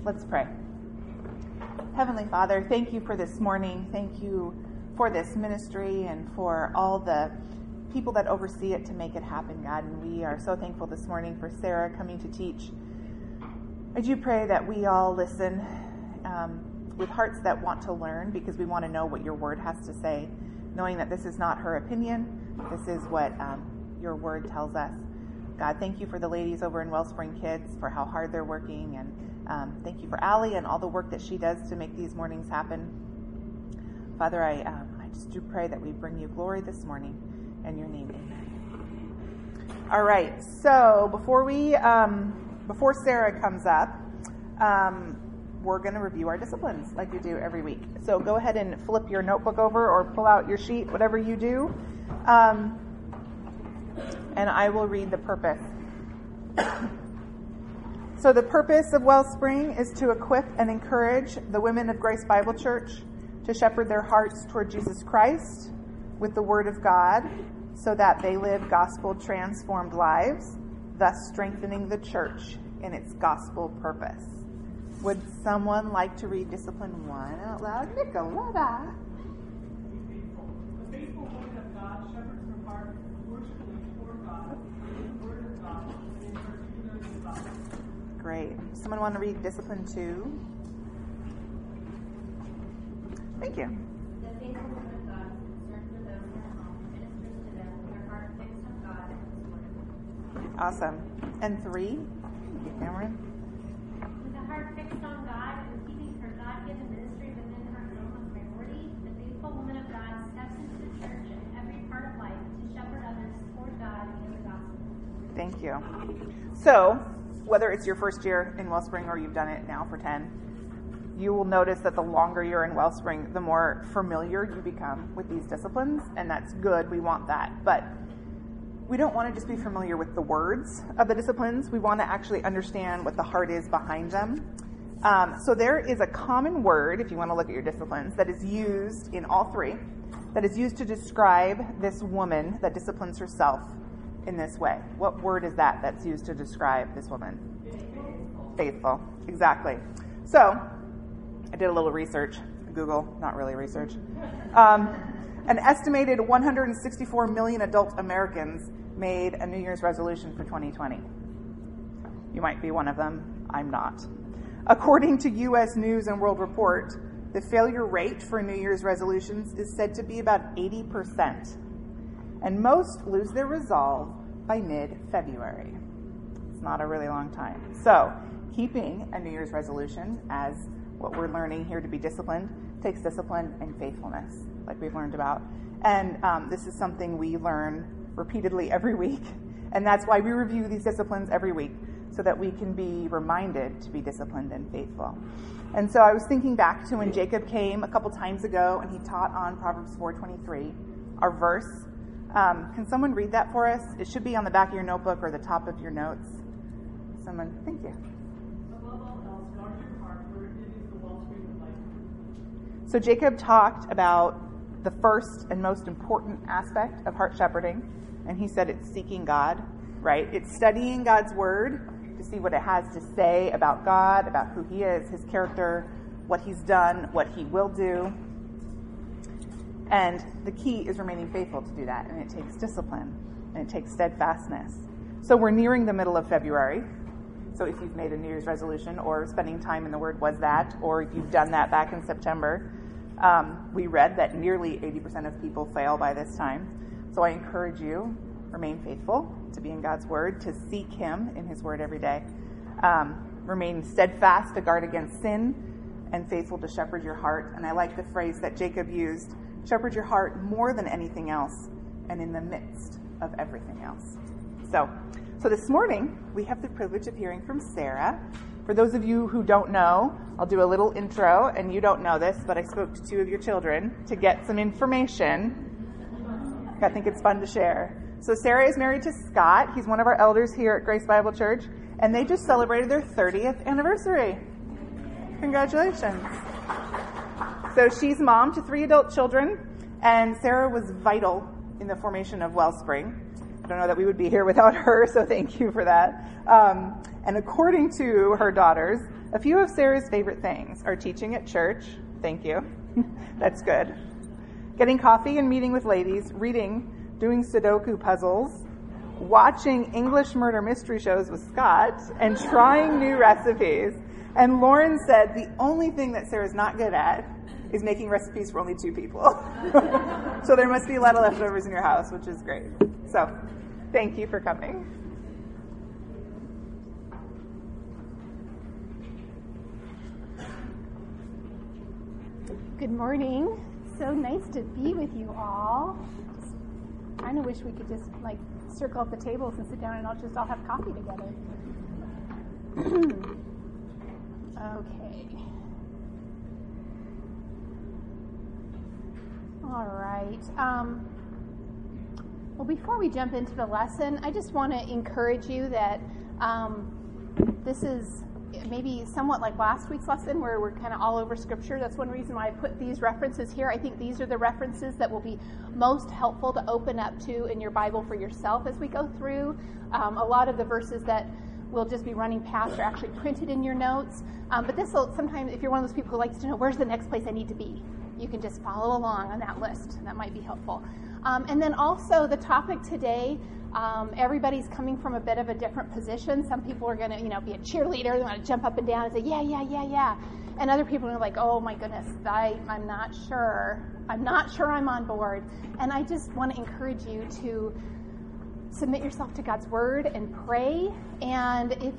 Let's pray. Heavenly Father, thank you for this morning. Thank you for this ministry and for all the people that oversee it to make it happen, God. And we are so thankful this morning for Sarah coming to teach. I do pray that we all listen with hearts that want to learn, because we want to know what your word has to say, knowing that this is not her opinion. This is what your word tells us. God, thank you for the ladies over in Wellspring Kids, for how hard they're working. And thank you for Allie and all the work that she does to make these mornings happen. Father, I just do pray that we bring you glory this morning. In your name, amen. All right, so before Sarah comes up, we're going to review our disciplines like we do every week. So go ahead and flip your notebook over or pull out your sheet, whatever you do. And I will read the purpose. So the purpose of Wellspring is to equip and encourage the women of Grace Bible Church to shepherd their hearts toward Jesus Christ with the Word of God, so that they live gospel-transformed lives, thus strengthening the church in its gospel purpose. Would someone like to read Discipline 1 out loud? Nicoletta. The faithful woman of God shepherds her heart worshipfully toward God, in the Word of God, and in particular the gospel. Great. Someone want to read Discipline 2? Thank you. The faithful woman of God concerns for those in her home, ministers to them with her heart fixed on God and His Word. Awesome. And 3? Thank you, Cameron. With a heart fixed on God and keeping her God-given ministry within her zone of priority, the faithful woman of God steps into the church in every part of life to shepherd others toward God and the gospel. Thank you. So, whether it's your first year in Wellspring or you've done it now for 10, you will notice that the longer you're in Wellspring, the more familiar you become with these disciplines, and that's good. We want that. But we don't want to just be familiar with the words of the disciplines. We want to actually understand what the heart is behind them. So there is a common word, if you want to look at your disciplines, that is used in all three, that is used to describe this woman that disciplines herself in this way. What word is that that's used to describe this woman? Faithful. Exactly. So I did a little research. Google, not really research. An estimated 164 million adult Americans made a New Year's resolution for 2020. You might be one of them. I'm not. According to U.S. News and World Report, the failure rate for New Year's resolutions is said to be about 80%. And most lose their resolve by mid-February. It's not a really long time. So, keeping a New Year's resolution, as what we're learning here to be disciplined, takes discipline and faithfulness, like we've learned about. And this is something we learn repeatedly every week. And that's why we review these disciplines every week, so that we can be reminded to be disciplined and faithful. And so I was thinking back to when Jacob came a couple times ago and he taught on Proverbs 4:23, our verse. Can someone read that for us? It should be on the back of your notebook or the top of your notes. Someone, thank you. Above all else, guard your heart, for it is the wellspring of life. So Jacob talked about the first and most important aspect of heart shepherding, and he said it's seeking God, right? It's studying God's word to see what it has to say about God, about who he is, his character, what he's done, what he will do. And the key is remaining faithful to do that, and it takes discipline, and it takes steadfastness. So we're nearing the middle of February. So if you've made a New Year's resolution, or spending time in the Word was that, or if you've done that back in September, we read that nearly 80% of people fail by this time. So I encourage you, remain faithful to be in God's Word, to seek him in his Word every day. Remain steadfast to guard against sin, and faithful to shepherd your heart. And I like the phrase that Jacob used, shepherd your heart more than anything else, and in the midst of everything else. So this morning, we have the privilege of hearing from Sarah. For those of you who don't know, I'll do a little intro, and you don't know this, but I spoke to 2 of your children to get some information. I think it's fun to share. So Sarah is married to Scott. He's one of our elders here at Grace Bible Church, and they just celebrated their 30th anniversary. Congratulations. So she's mom to 3 adult children, and Sarah was vital in the formation of Wellspring. I don't know that we would be here without her, so thank you for that. And according to her daughters, A few of Sarah's favorite things are teaching at church. Thank you. That's good. Getting coffee and meeting with ladies, reading, doing Sudoku puzzles, watching English murder mystery shows with Scott, and trying new recipes. And Lauren said the only thing that Sarah's not good at is making recipes for only 2 people. So there must be a lot of leftovers in your house, which is great. So thank you for coming. Good morning. So nice to be with you all. Kind of wish we could just circle up the tables and sit down and all have coffee together. Okay. All right. Well, before we jump into the lesson, I just want to encourage you that this is maybe somewhat like last week's lesson where we're kind of all over Scripture. That's one reason why I put these references here. I think these are the references that will be most helpful to open up to in your Bible for yourself as we go through. A lot of the verses that we'll just be running past are actually printed in your notes. But this will sometimes, if you're one of those people who likes to know where's the next place I need to be, you can just follow along on that list. That might be helpful. And then also the topic today, everybody's coming from a bit of a different position. Some people are going to, be a cheerleader. They want to jump up and down and say, yeah. And other people are like, oh my goodness, I'm not sure. I'm not sure I'm on board. And I just want to encourage you to submit yourself to God's word and pray. And if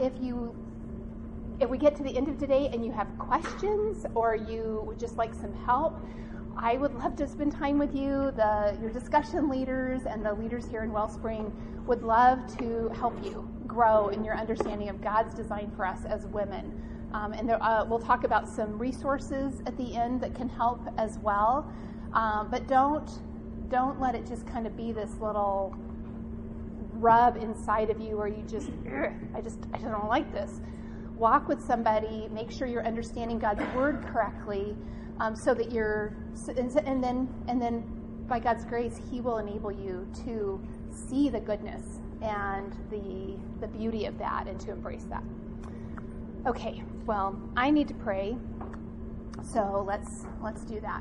we get to the end of today and you have questions or you would just like some help, I would love to spend time with you. Your discussion leaders and the leaders here in Wellspring would love to help you grow in your understanding of God's design for us as women. And we'll talk about some resources at the end that can help as well. But don't let it just kind of be this little rub inside of you where you just, I don't like this. Walk with somebody, make sure you're understanding God's word correctly, so that and then by God's grace, He will enable you to see the goodness and the beauty of that and to embrace that. Okay, well, I need to pray, so let's do that.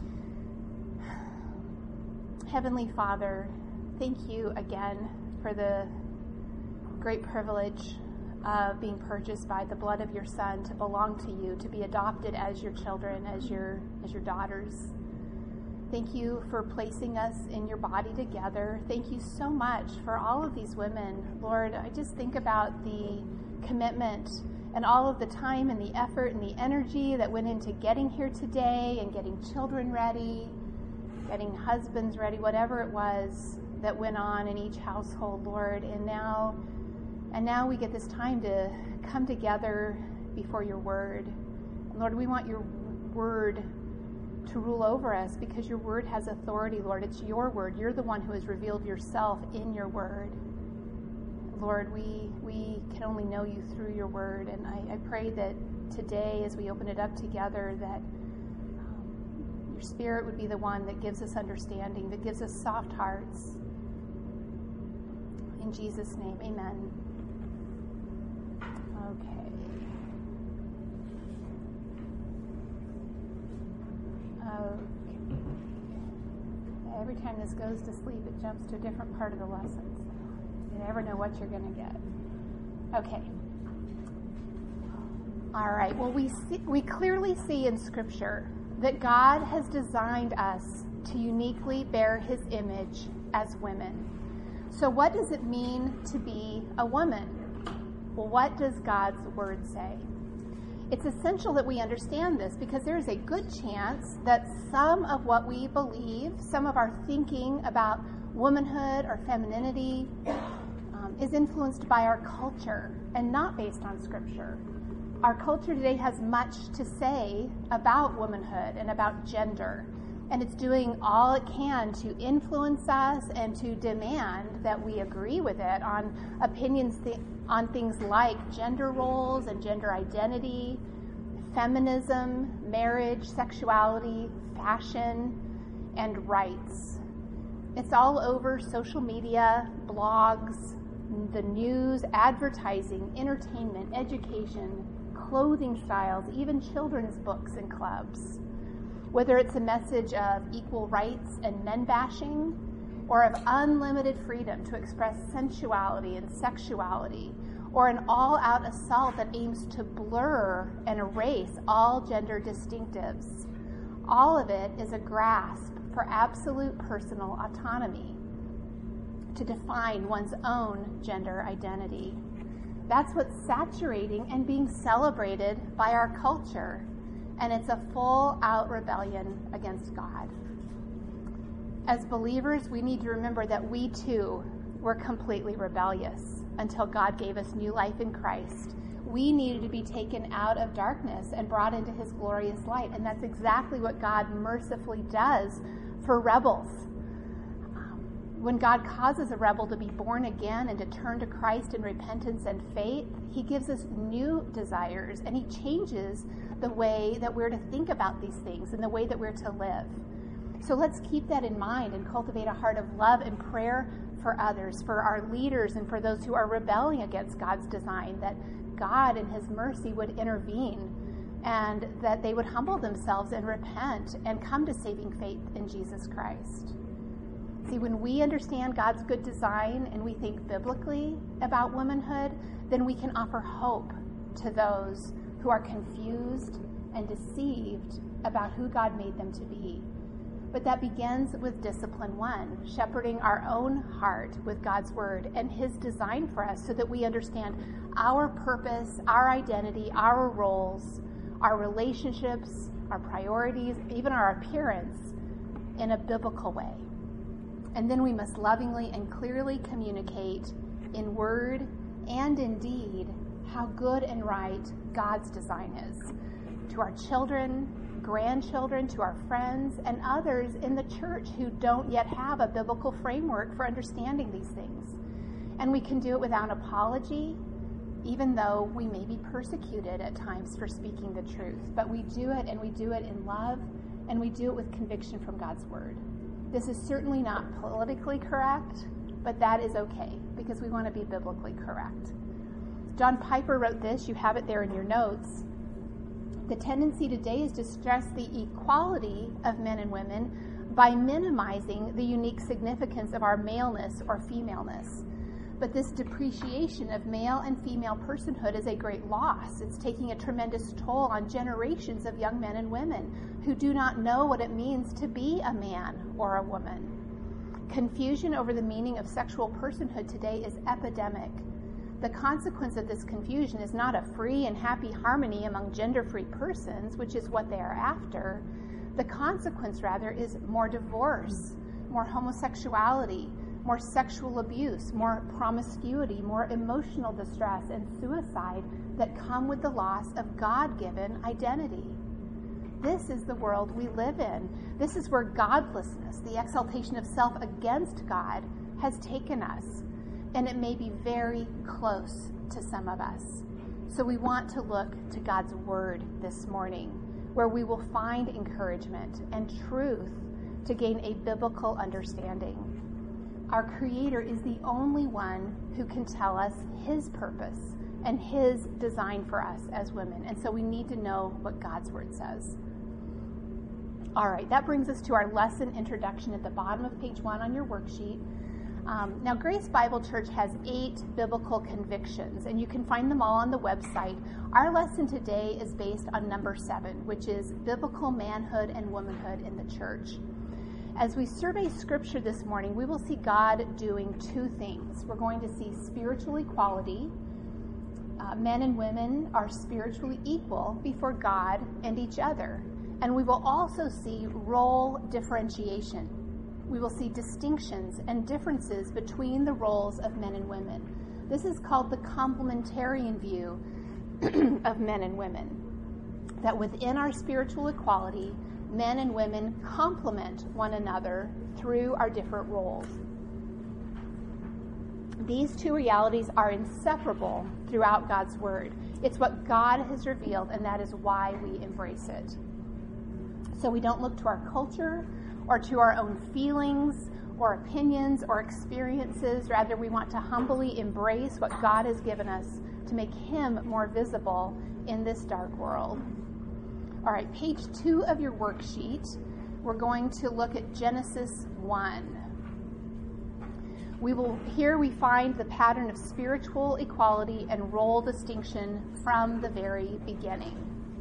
Heavenly Father, thank you again for the great privilege of being purchased by the blood of your Son, to belong to you, to be adopted as your children, as your daughters. Thank you for placing us in your body together. Thank you so much for all of these women. Lord, I just think about the commitment and all of the time and the effort and the energy that went into getting here today and getting children ready, getting husbands ready, whatever it was that went on in each household, Lord. And now we get this time to come together before your word. And Lord, we want your word to rule over us because your word has authority, Lord. It's your word. You're the one who has revealed yourself in your word. Lord, we can only know you through your word. And I pray that today, as we open it up together, that your Spirit would be the one that gives us understanding, that gives us soft hearts. In Jesus' name, amen. Okay. Every time this goes to sleep, it jumps to a different part of the lesson. So you never know what you're going to get. Okay. All right. Well, we clearly see in Scripture that God has designed us to uniquely bear His image as women. So what does it mean to be a woman? Well, what does God's word say? It's essential that we understand this because there is a good chance that some of what we believe, some of our thinking about womanhood or femininity is influenced by our culture and not based on Scripture. Our culture today has much to say about womanhood and about gender, and it's doing all it can to influence us and to demand that we agree with it on opinions on things like gender roles and gender identity, feminism, marriage, sexuality, fashion, and rights. It's all over social media, blogs, the news, advertising, entertainment, education, clothing styles, even children's books and clubs. Whether it's a message of equal rights and men bashing, or of unlimited freedom to express sensuality and sexuality, or an all-out assault that aims to blur and erase all gender distinctives. All of it is a grasp for absolute personal autonomy to define one's own gender identity. That's what's saturating and being celebrated by our culture, and it's a full-out rebellion against God. As believers, we need to remember that we too were completely rebellious until God gave us new life in Christ. We needed to be taken out of darkness and brought into his glorious light, and that's exactly what God mercifully does for rebels. When God causes a rebel to be born again and to turn to Christ in repentance and faith, he gives us new desires, and he changes the way that we're to think about these things and the way that we're to live. So let's keep that in mind and cultivate a heart of love and prayer for others, for our leaders, and for those who are rebelling against God's design, that God in his mercy would intervene and that they would humble themselves and repent and come to saving faith in Jesus Christ. See, when we understand God's good design and we think biblically about womanhood, then we can offer hope to those who are confused and deceived about who God made them to be. But that begins with discipline 1, shepherding our own heart with God's word and his design for us so that we understand our purpose, our identity, our roles, our relationships, our priorities, even our appearance in a biblical way. And then we must lovingly and clearly communicate in word and in deed how good and right God's design is to our children, grandchildren, to our friends, and others in the church who don't yet have a biblical framework for understanding these things. And we can do it without apology, even though we may be persecuted at times for speaking the truth. But we do it, and we do it in love, and we do it with conviction from God's word. This is certainly not politically correct, but that is okay, because we want to be biblically correct. John Piper wrote this, you have it there in your notes. The tendency today is to stress the equality of men and women by minimizing the unique significance of our maleness or femaleness. But this depreciation of male and female personhood is a great loss. It's taking a tremendous toll on generations of young men and women who do not know what it means to be a man or a woman. Confusion over the meaning of sexual personhood today is epidemic. The consequence of this confusion is not a free and happy harmony among gender-free persons, which is what they are after. The consequence, rather, is more divorce, more homosexuality, more sexual abuse, more promiscuity, more emotional distress, and suicide that come with the loss of God-given identity. This is the world we live in. This is where godlessness, the exaltation of self against God, has taken us. And it may be very close to some of us. So we want to look to God's word this morning, where we will find encouragement and truth to gain a biblical understanding. Our Creator is the only one who can tell us his purpose and his design for us as women. And so we need to know what God's word says. All right, that brings us to our lesson introduction at the bottom of page 1 on your worksheet. Now, Grace Bible Church has 8 biblical convictions, and you can find them all on the website. Our lesson today is based on number 7, which is biblical manhood and womanhood in the church. As we survey Scripture this morning, we will see God doing 2 things. We're going to see spiritual equality. Men and women are spiritually equal before God and each other. And we will also see role differentiation. We will see distinctions and differences between the roles of men and women. This is called the complementarian view of men and women. That within our spiritual equality, men and women complement one another through our different roles. These 2 realities are inseparable throughout God's word. It's what God has revealed, and that is why we embrace it. So we don't look to our culture or to our own feelings or opinions or experiences. Rather, we want to humbly embrace what God has given us to make him more visible in this dark world. All right, page 2 of your worksheet, we're going to look at Genesis 1. Here we find the pattern of spiritual equality and role distinction from the very beginning.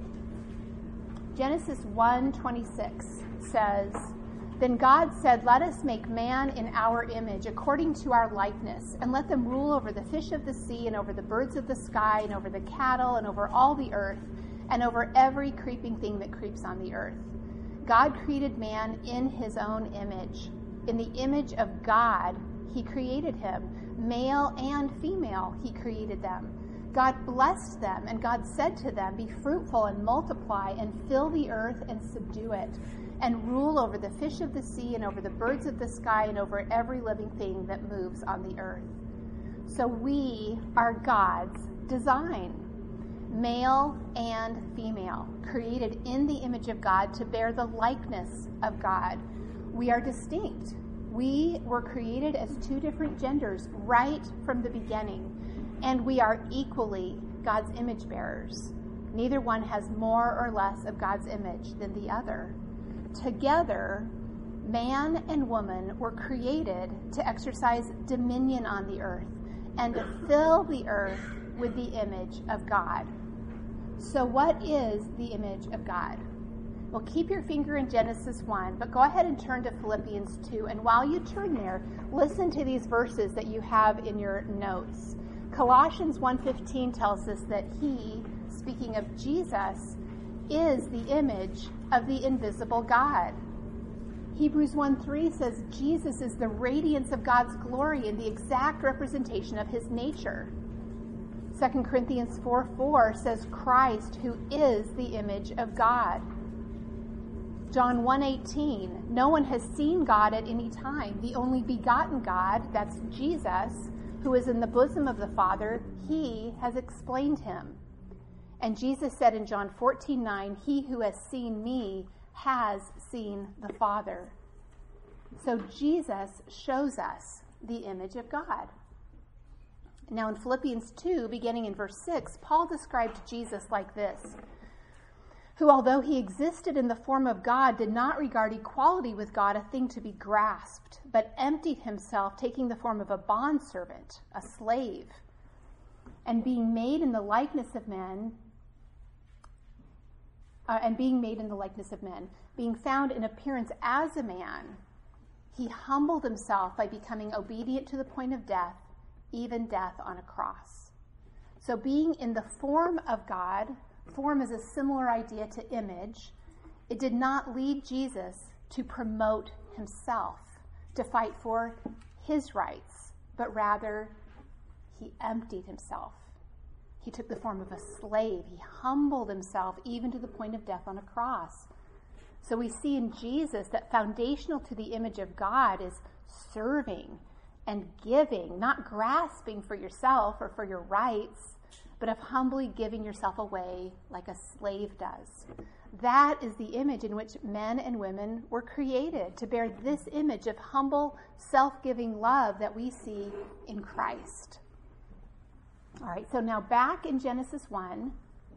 Genesis 1:26 says, "Then God said, 'Let us make man in our image, according to our likeness, and let them rule over the fish of the sea, and over the birds of the sky, and over the cattle, and over all the earth, and over every creeping thing that creeps on the earth.' God created man in his own image. In the image of God, he created him. Male and female, he created them. God blessed them, and God said to them, 'Be fruitful and multiply, and fill the earth and subdue it, and rule over the fish of the sea, and over the birds of the sky, and over every living thing that moves on the earth.'" So we are God's design, male and female, created in the image of God to bear the likeness of God. We are distinct. We were created as two different genders right from the beginning, and we are equally God's image bearers. Neither one has more or less of God's image than the other. Together, man and woman were created to exercise dominion on the earth and to fill the earth with the image of God. So what is the image of God? Well, keep your finger in Genesis 1, but go ahead and turn to Philippians 2. And while you turn there, listen to these verses that you have in your notes. Colossians 1:15 tells us that he, speaking of Jesus, is the image of the invisible God. Hebrews 1:3 says Jesus is the radiance of God's glory and the exact representation of his nature. 2 Corinthians 4:4 says Christ, who is the image of God. John 1:18, no one has seen God at any time. The only begotten God, that's Jesus, who is in the bosom of the Father, he has explained him. And Jesus said in John 14:9, he who has seen me has seen the Father. So Jesus shows us the image of God. Now in Philippians 2, beginning in verse 6, Paul described Jesus like this, who, although he existed in the form of God, did not regard equality with God a thing to be grasped, but emptied himself, taking the form of a bondservant, a slave, and being made in the likeness of men, being found in appearance as a man, he humbled himself by becoming obedient to the point of death, even death on a cross. So being in the form of God, form is a similar idea to image. It did not lead Jesus to promote himself, to fight for his rights, but rather he emptied himself. He took the form of a slave. He humbled himself even to the point of death on a cross. So we see in Jesus that foundational to the image of God is serving and giving, not grasping for yourself or for your rights, but of humbly giving yourself away like a slave does. That is the image in which men and women were created, to bear this image of humble, self-giving love that we see in Christ. All right, so now back in Genesis 1,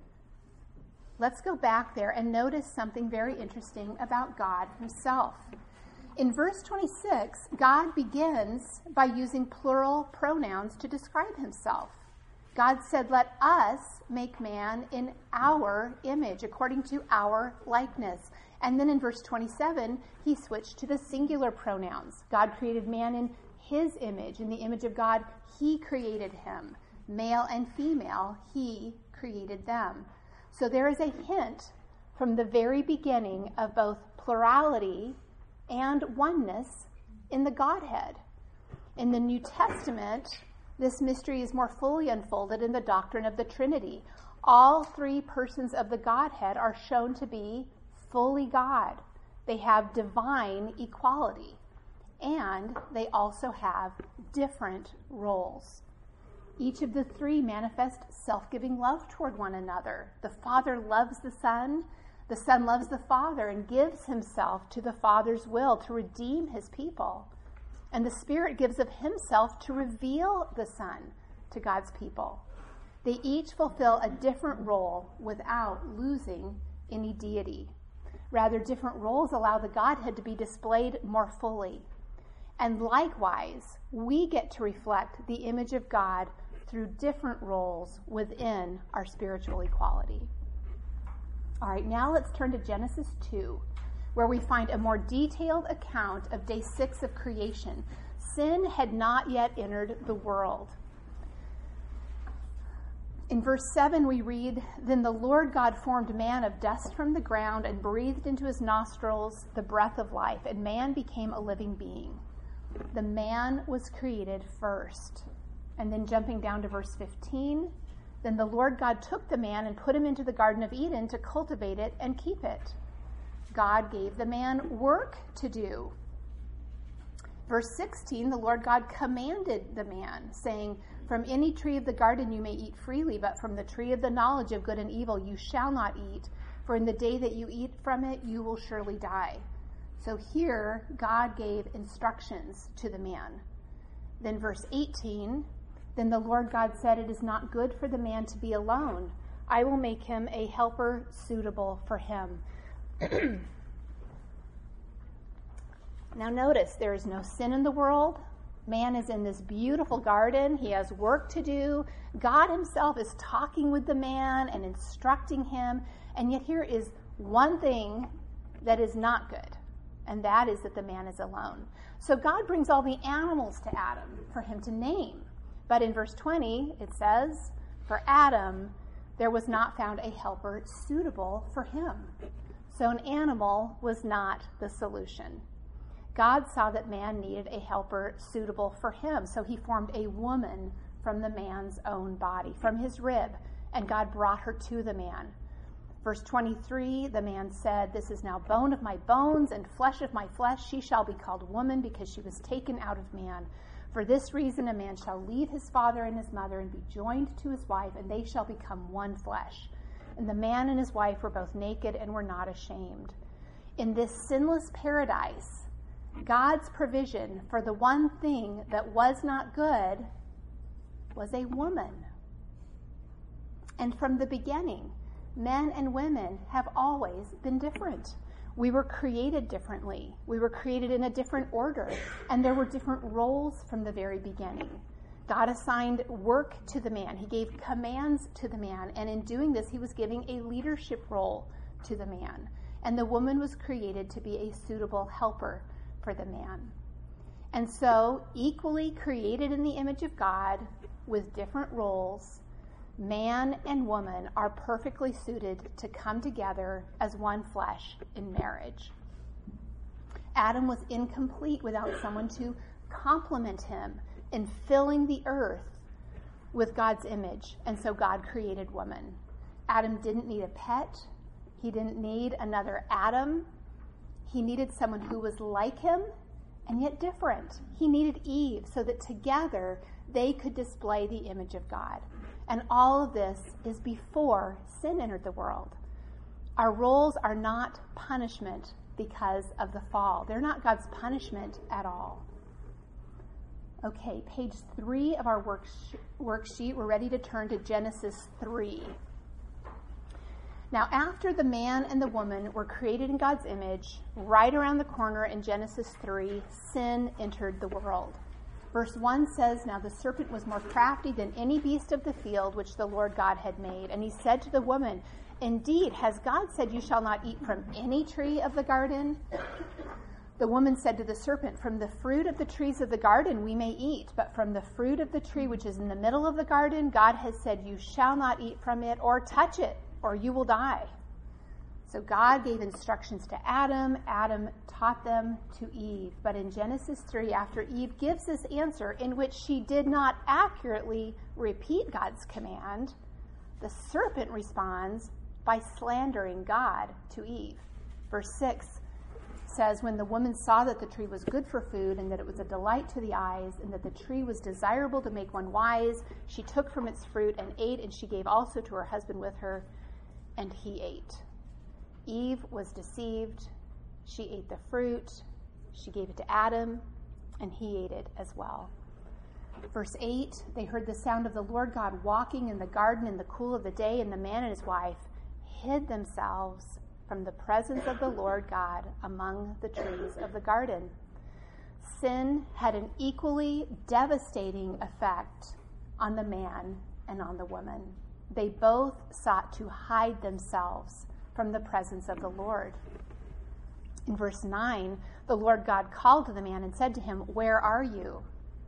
let's go back there and notice something very interesting about God himself. In verse 26, God begins by using plural pronouns to describe himself. God said, "Let us make man in our image, according to our likeness." And then in verse 27, he switched to the singular pronouns. God created man in his image. In the image of God, he created him. Male and female, he created them. So there is a hint from the very beginning of both plurality and oneness in the Godhead. In the New Testament, this mystery is more fully unfolded in the doctrine of the Trinity. All three persons of the Godhead are shown to be fully God. They have divine equality, and they also have different roles. Each of the three manifest self-giving love toward one another. The Father loves the Son loves the Father and gives himself to the Father's will to redeem his people. And the Spirit gives of himself to reveal the Son to God's people. They each fulfill a different role without losing any deity. Rather, different roles allow the Godhead to be displayed more fully. And likewise, we get to reflect the image of God through different roles within our spiritual equality. All right, now let's turn to Genesis 2, where we find a more detailed account of day 6 of creation. Sin had not yet entered the world. In verse 7, we read, "Then the Lord God formed man of dust from the ground and breathed into his nostrils the breath of life, and man became a living being." The man was created first. And then jumping down to verse 15, "Then the Lord God took the man and put him into the Garden of Eden to cultivate it and keep it." God gave the man work to do. Verse 16, the Lord God commanded the man, saying, "From any tree of the garden you may eat freely, but from the tree of the knowledge of good and evil you shall not eat, for in the day that you eat from it you will surely die." So here, God gave instructions to the man. Then verse 18, "Then the Lord God said, 'It is not good for the man to be alone. I will make him a helper suitable for him.'" Now notice, there is no sin in the world. Man is in this beautiful garden. He has work to do. God himself is talking with the man and instructing him. And yet here is one thing that is not good, and that is that the man is alone. So God brings all the animals to Adam for him to name. But in verse 20, it says, "For Adam, there was not found a helper suitable for him." So an animal was not the solution. God saw that man needed a helper suitable for him, so he formed a woman from the man's own body, from his rib, and God brought her to the man. Verse 23, the man said, "This is now bone of my bones and flesh of my flesh. She shall be called woman because she was taken out of man. For this reason a man shall leave his father and his mother and be joined to his wife, and they shall become one flesh. And the man and his wife were both naked and were not ashamed." In this sinless paradise, God's provision for the one thing that was not good was a woman. And from the beginning, men and women have always been different. We were created differently. We were created in a different order, and there were different roles from the very beginning. God assigned work to the man. He gave commands to the man, and in doing this, he was giving a leadership role to the man. And the woman was created to be a suitable helper for the man. And so, equally created in the image of God with different roles, man and woman are perfectly suited to come together as one flesh in marriage. Adam was incomplete without someone to complement him in filling the earth with God's image, and so God created woman. Adam didn't need a pet. He didn't need another Adam. He needed someone who was like him and yet different. He needed Eve so that together they could display the image of God. And all of this is before sin entered the world. Our roles are not punishment because of the fall. They're not God's punishment at all. Okay, page 3 of our worksheet. We're ready to turn to Genesis 3. Now, after the man and the woman were created in God's image, right around the corner in Genesis 3, sin entered the world. Verse 1 says, "Now the serpent was more crafty than any beast of the field which the Lord God had made. And he said to the woman, 'Indeed, has God said you shall not eat from any tree of the garden?' The woman said to the serpent, 'From the fruit of the trees of the garden we may eat, but from the fruit of the tree which is in the middle of the garden, God has said you shall not eat from it or touch it, or you will die.' So God gave instructions to Adam. Adam taught them to Eve. But in Genesis 3, after Eve gives this answer in which she did not accurately repeat God's command, the serpent responds by slandering God to Eve. Verse 6 says, "When the woman saw that the tree was good for food and that it was a delight to the eyes and that the tree was desirable to make one wise, she took from its fruit and ate, and she gave also to her husband with her, and he ate." Eve was deceived. She ate the fruit. She gave it to Adam, and he ate it as well. Verse 8, they heard the sound of the Lord God walking in the garden in the cool of the day, and the man and his wife hid themselves from the presence of the Lord God among the trees of the garden. Sin had an equally devastating effect on the man and on the woman. They both sought to hide themselves from the presence of the Lord. In verse 9, the Lord God called to the man and said to him, "Where are you?"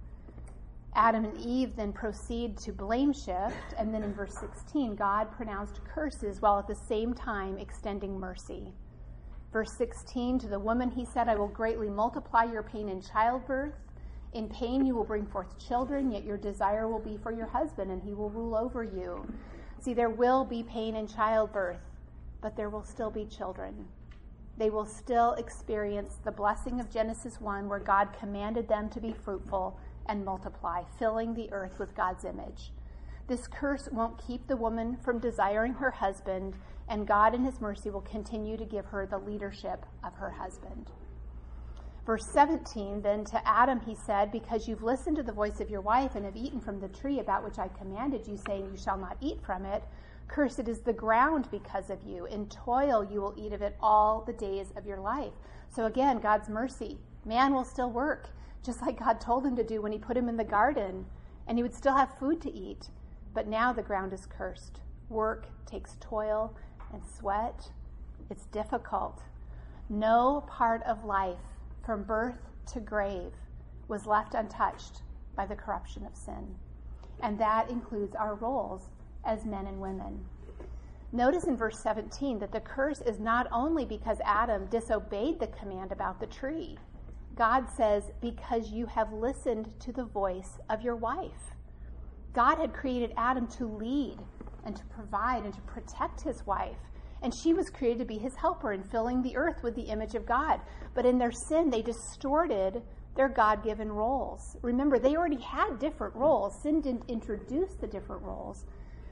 Adam and Eve then proceed to blame shift, and then in verse 16, God pronounced curses while at the same time extending mercy. Verse 16, to the woman he said, "I will greatly multiply your pain in childbirth. In pain you will bring forth children, yet your desire will be for your husband, and he will rule over you." See, there will be pain in childbirth, but there will still be children. They will still experience the blessing of Genesis 1, where God commanded them to be fruitful and multiply, filling the earth with God's image. This curse won't keep the woman from desiring her husband, and God in his mercy will continue to give her the leadership of her husband. Verse 17, then to Adam he said, "Because you've listened to the voice of your wife and have eaten from the tree about which I commanded you, saying you shall not eat from it, cursed is the ground because of you. In toil you will eat of it all the days of your life." So again, God's mercy. Man will still work, just like God told him to do when he put him in the garden, and he would still have food to eat. But now the ground is cursed. Work takes toil and sweat. It's difficult. No part of life, from birth to grave, was left untouched by the corruption of sin. And that includes our roles as men and women. Notice in verse 17 that the curse is not only because Adam disobeyed the command about the tree. God says, "Because you have listened to the voice of your wife." God had created Adam to lead and to provide and to protect his wife. And she was created to be his helper in filling the earth with the image of God. But in their sin, they distorted their God-given roles. Remember, they already had different roles. Sin didn't introduce the different roles,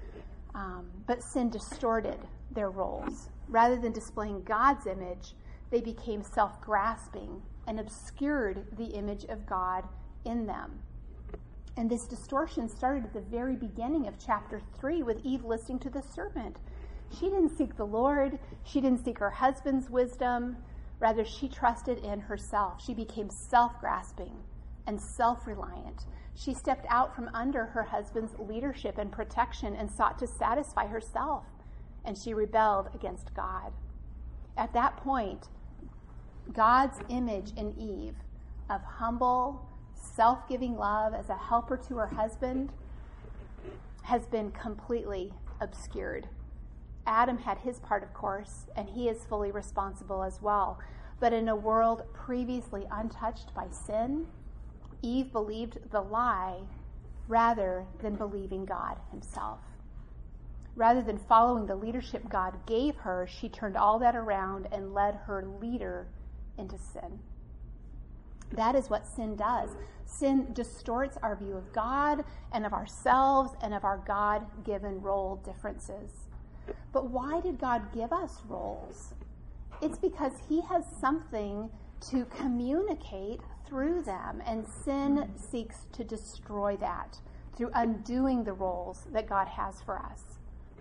but sin distorted their roles. Rather than displaying God's image, they became self-grasping and obscured the image of God in them. And this distortion started at the very beginning of chapter 3 with Eve listening to the serpent. She didn't seek the Lord. She didn't seek her husband's wisdom. Rather, she trusted in herself. She became self-grasping and self-reliant. She stepped out from under her husband's leadership and protection and sought to satisfy herself. And she rebelled against God. At that point, God's image in Eve of humble, self-giving love as a helper to her husband has been completely obscured. Adam had his part, of course, and he is fully responsible as well. But in a world previously untouched by sin, Eve believed the lie rather than believing God himself. Rather than following the leadership God gave her, she turned all that around and led her leader into sin. That is what sin does. Sin distorts our view of God and of ourselves and of our God-given role differences. But why did God give us roles? It's because he has something to communicate through them, and sin seeks to destroy that through undoing the roles that God has for us.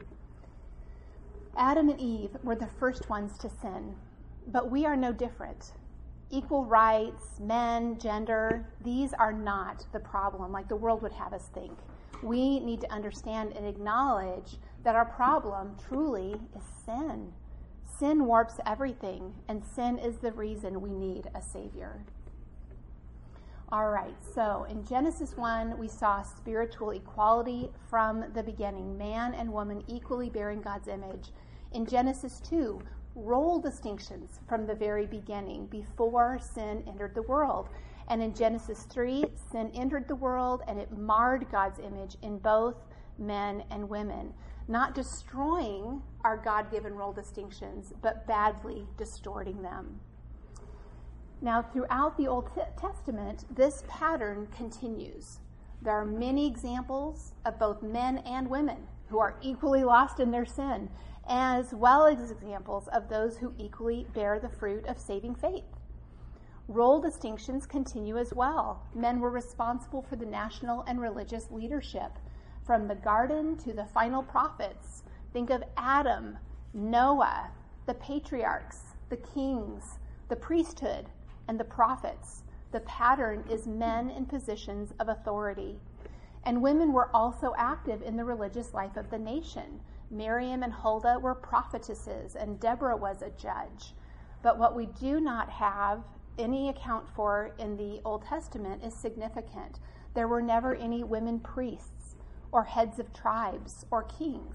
Adam and Eve were the first ones to sin, but we are no different. Equal rights, men, gender, these are not the problem like the world would have us think. We need to understand and acknowledge that our problem truly is sin. Sin warps everything, and sin is the reason we need a Savior. All right, so in Genesis 1, we saw spiritual equality from the beginning, man and woman equally bearing God's image. In Genesis 2, role distinctions from the very beginning, before sin entered the world. And in Genesis 3, sin entered the world and it marred God's image in both men and women, not destroying our God-given role distinctions, but badly distorting them. Now, throughout the Old Testament, this pattern continues. There are many examples of both men and women who are equally lost in their sin, as well as examples of those who equally bear the fruit of saving faith. Role distinctions continue as well. Men were responsible for the national and religious leadership, from the garden to the final prophets. Think of Adam, Noah, the patriarchs, the kings, the priesthood, and the prophets. The pattern is men in positions of authority. And women were also active in the religious life of the nation. Miriam and Huldah were prophetesses, and Deborah was a judge. But what we do not have any account for in the Old Testament is significant. There were never any women priests or heads of tribes or kings.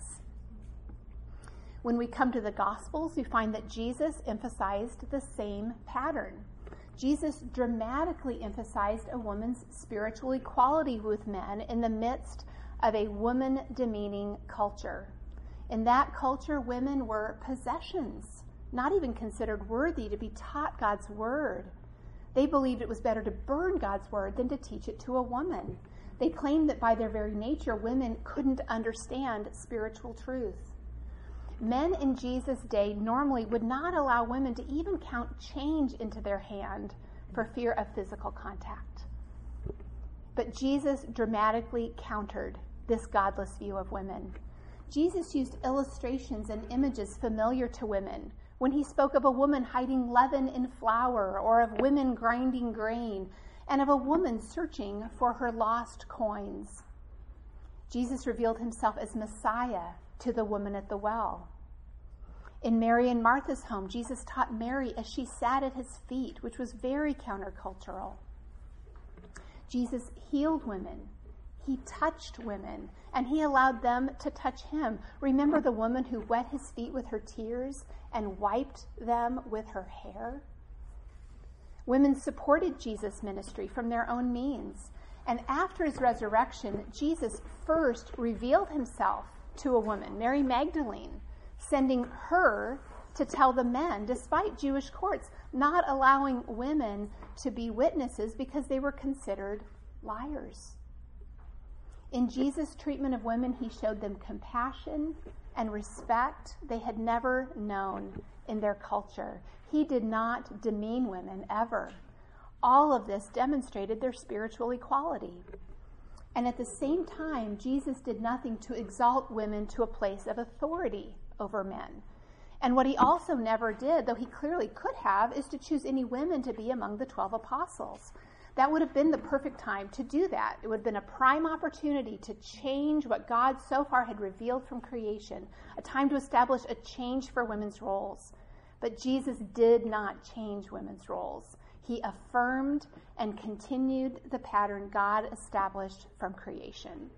When we come to the Gospels, we find that Jesus emphasized the same pattern. Jesus dramatically emphasized a woman's spiritual equality with men in the midst of a woman-demeaning culture. In that culture, women were possessions, not even considered worthy to be taught God's word. They believed it was better to burn God's word than to teach it to a woman. They claimed that by their very nature, women couldn't understand spiritual truth. Men in Jesus' day normally would not allow women to even count change into their hand for fear of physical contact. But Jesus dramatically countered this godless view of women. Jesus used illustrations and images familiar to women when he spoke of a woman hiding leaven in flour, or of women grinding grain, and of a woman searching for her lost coins. Jesus revealed himself as Messiah to the woman at the well. In Mary and Martha's home, Jesus taught Mary as she sat at his feet, which was very countercultural. Jesus healed women. He touched women, and he allowed them to touch him. Remember the woman who wet his feet with her tears and wiped them with her hair? Women supported Jesus' ministry from their own means. And after his resurrection, Jesus first revealed himself to a woman, Mary Magdalene, sending her to tell the men, despite Jewish courts not allowing women to be witnesses because they were considered liars. In Jesus' treatment of women, he showed them compassion and respect they had never known in their culture. He did not demean women ever. All of this demonstrated their spiritual equality. And at the same time, Jesus did nothing to exalt women to a place of authority over men. And what he also never did, though he clearly could have, is to choose any women to be among the 12 apostles. That would have been the perfect time to do that. It would have been a prime opportunity to change what God so far had revealed from creation, a time to establish a change for women's roles. But Jesus did not change women's roles. He affirmed and continued the pattern God established from creation.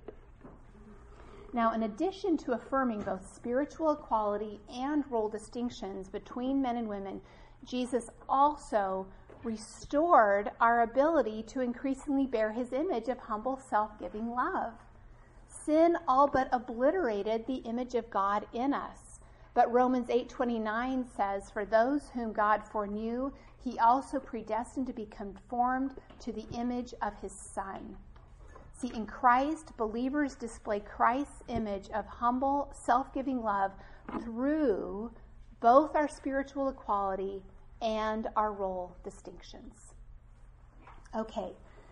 Now, in addition to affirming both spiritual equality and role distinctions between men and women, Jesus also restored our ability to increasingly bear his image of humble, self-giving love. Sin all but obliterated the image of God in us. But Romans 8:29 says, "For those whom God foreknew, he also predestined to be conformed to the image of his Son." See, in Christ, believers display Christ's image of humble, self-giving love through both our spiritual equality and our role distinctions. Okay,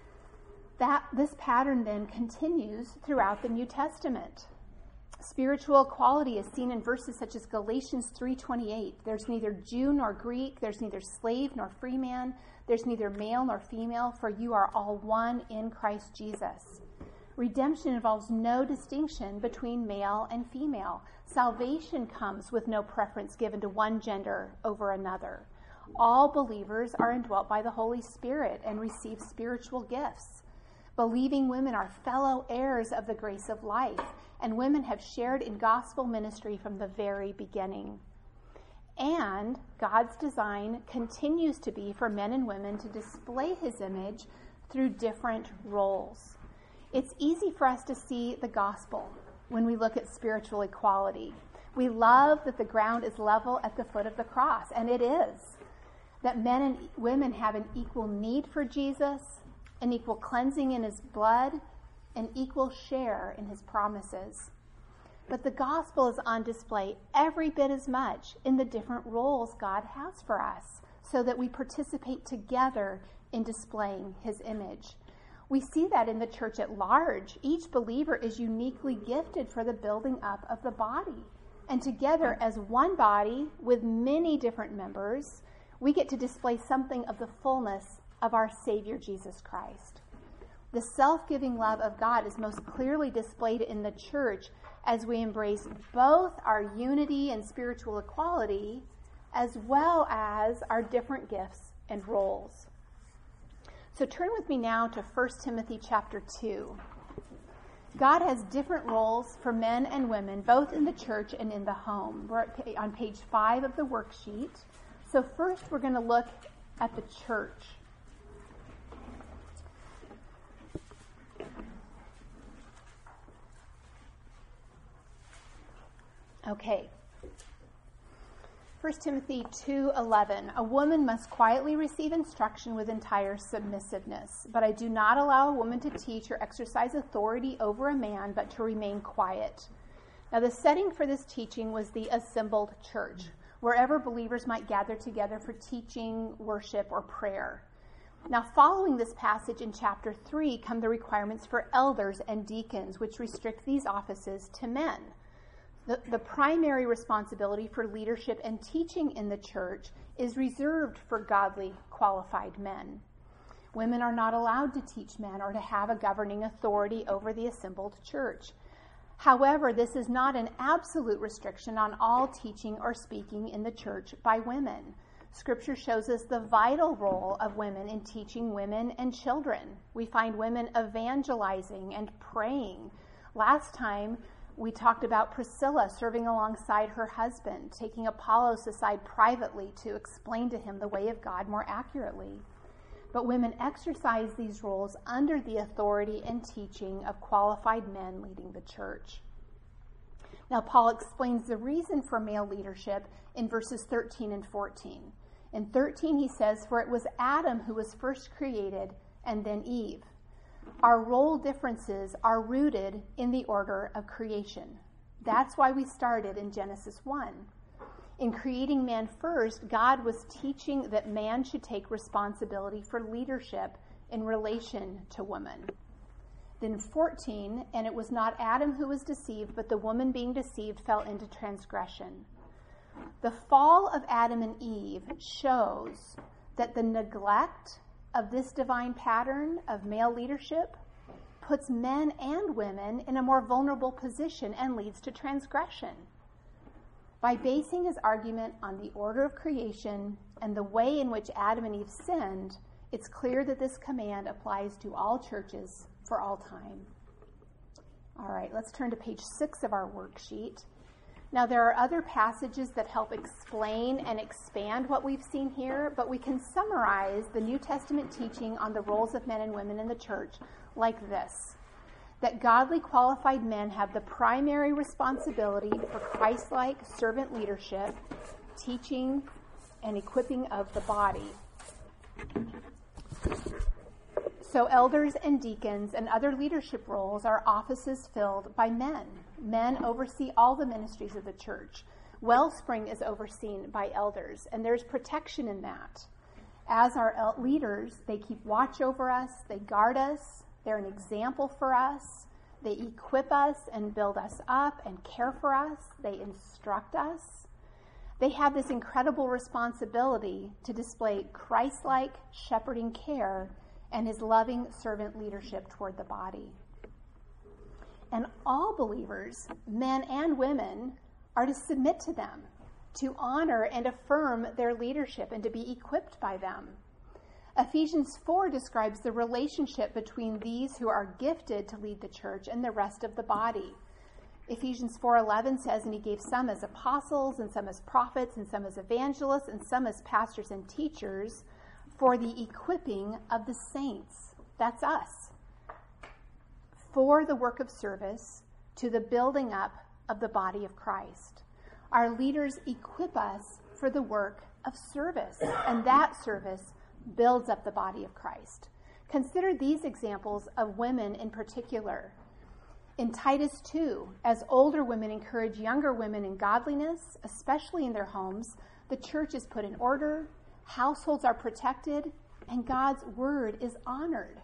this pattern then continues throughout the New Testament. Spiritual equality is seen in verses such as Galatians 3:28. There's neither Jew nor Greek, there's neither slave nor free man, there's neither male nor female, for you are all one in Christ Jesus. Redemption involves no distinction between male and female. Salvation comes with no preference given to one gender over another. All believers are indwelt by the Holy Spirit and receive spiritual gifts. Believing women are fellow heirs of the grace of life, and women have shared in gospel ministry from the very beginning. And God's design continues to be for men and women to display his image through different roles. It's easy for us to see the gospel when we look at spiritual equality. We love that the ground is level at the foot of the cross, and it is. That men and women have an equal need for Jesus, an equal cleansing in his blood, an equal share in his promises. But the gospel is on display every bit as much in the different roles God has for us, so that we participate together in displaying his image. We see that in the church at large. Each believer is uniquely gifted for the building up of the body. And together as one body with many different members, we get to display something of the fullness of our Savior Jesus Christ. The self-giving love of God is most clearly displayed in the church as we embrace both our unity and spiritual equality, as well as our different gifts and roles. So turn with me now to 1 Timothy chapter 2. God has different roles for men and women, both in the church and in the home. We're on page 5 of the worksheet. So first we're going to look at the church. Okay. 1 Timothy 2:11, a woman must quietly receive instruction with entire submissiveness, but I do not allow a woman to teach or exercise authority over a man, but to remain quiet. Now the setting for this teaching was the assembled church, wherever believers might gather together for teaching, worship, or prayer. Now following this passage in chapter 3 come the requirements for elders and deacons, which restrict these offices to men. The primary responsibility for leadership and teaching in the church is reserved for godly, qualified men. Women are not allowed to teach men or to have a governing authority over the assembled church. However, this is not an absolute restriction on all teaching or speaking in the church by women. Scripture shows us the vital role of women in teaching women and children. We find women evangelizing and praying. Last time, we talked about Priscilla serving alongside her husband, taking Apollos aside privately to explain to him the way of God more accurately. But women exercise these roles under the authority and teaching of qualified men leading the church. Now, Paul explains the reason for male leadership in verses 13 and 14. In 13, he says, "For it was Adam who was first created, and then Eve. Our role differences are rooted in the order of creation. That's why we started in Genesis 1. In creating man first, God was teaching that man should take responsibility for leadership in relation to woman. Then 14, and it was not Adam who was deceived, but the woman being deceived fell into transgression. The fall of Adam and Eve shows that the neglect of this divine pattern of male leadership puts men and women in a more vulnerable position and leads to transgression. By basing his argument on the order of creation and the way in which Adam and Eve sinned, it's clear that this command applies to all churches for all time. All right, let's turn to page 6 of our worksheet. Now, there are other passages that help explain and expand what we've seen here, but we can summarize the New Testament teaching on the roles of men and women in the church like this: that godly, qualified men have the primary responsibility for Christ-like servant leadership, teaching, and equipping of the body. So elders and deacons and other leadership roles are offices filled by men. Men oversee all the ministries of the church. Wellspring is overseen by elders, and there's protection in that. As our leaders, they keep watch over us, they guard us, they're an example for us, they equip us and build us up and care for us, they instruct us. They have this incredible responsibility to display Christ-like shepherding care and his loving servant leadership toward the body. And all believers, men and women, are to submit to them, to honor and affirm their leadership, and to be equipped by them. Ephesians 4 describes the relationship between these who are gifted to lead the church and the rest of the body. Ephesians 4:11 says, "And he gave some as apostles, and some as prophets, and some as evangelists, and some as pastors and teachers, for the equipping of the saints." That's us. For the work of service, to the building up of the body of Christ. Our leaders equip us for the work of service, and that service builds up the body of Christ. Consider these examples of women in particular. In Titus 2, as older women encourage younger women in godliness, especially in their homes, the church is put in order, households are protected, and God's word is honored.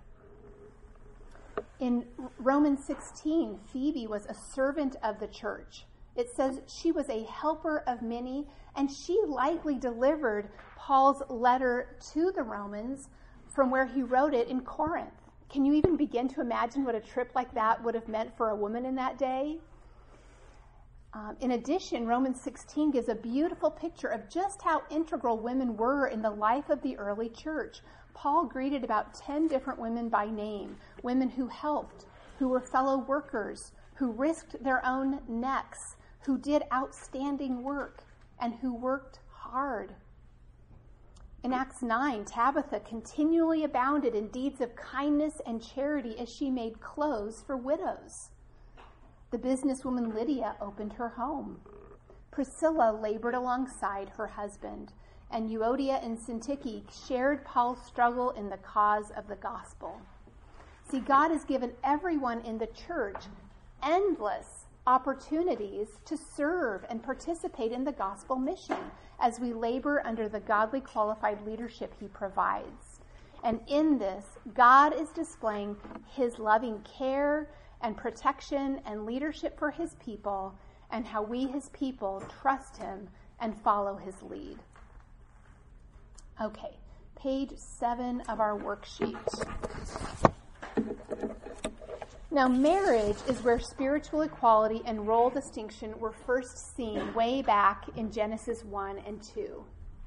In Romans 16, Phoebe was a servant of the church. It says she was a helper of many, and she likely delivered Paul's letter to the Romans from where he wrote it in Corinth. Can you even begin to imagine what a trip like that would have meant for a woman in that day? In addition, Romans 16 gives a beautiful picture of just how integral women were in the life of the early church. Paul greeted about 10 different women by name, women who helped, who were fellow workers, who risked their own necks, who did outstanding work, and who worked hard. In Acts 9, Tabitha continually abounded in deeds of kindness and charity as she made clothes for widows. The businesswoman Lydia opened her home. Priscilla labored alongside her husband, and Euodia and Syntyche shared Paul's struggle in the cause of the gospel. See, God has given everyone in the church endless opportunities to serve and participate in the gospel mission as we labor under the godly qualified leadership he provides. And in this, God is displaying his loving care and protection and leadership for his people, and how we, his people, trust him and follow his lead. Okay, page 7 of our worksheet. Now, marriage is where spiritual equality and role distinction were first seen way back in Genesis 1 and 2.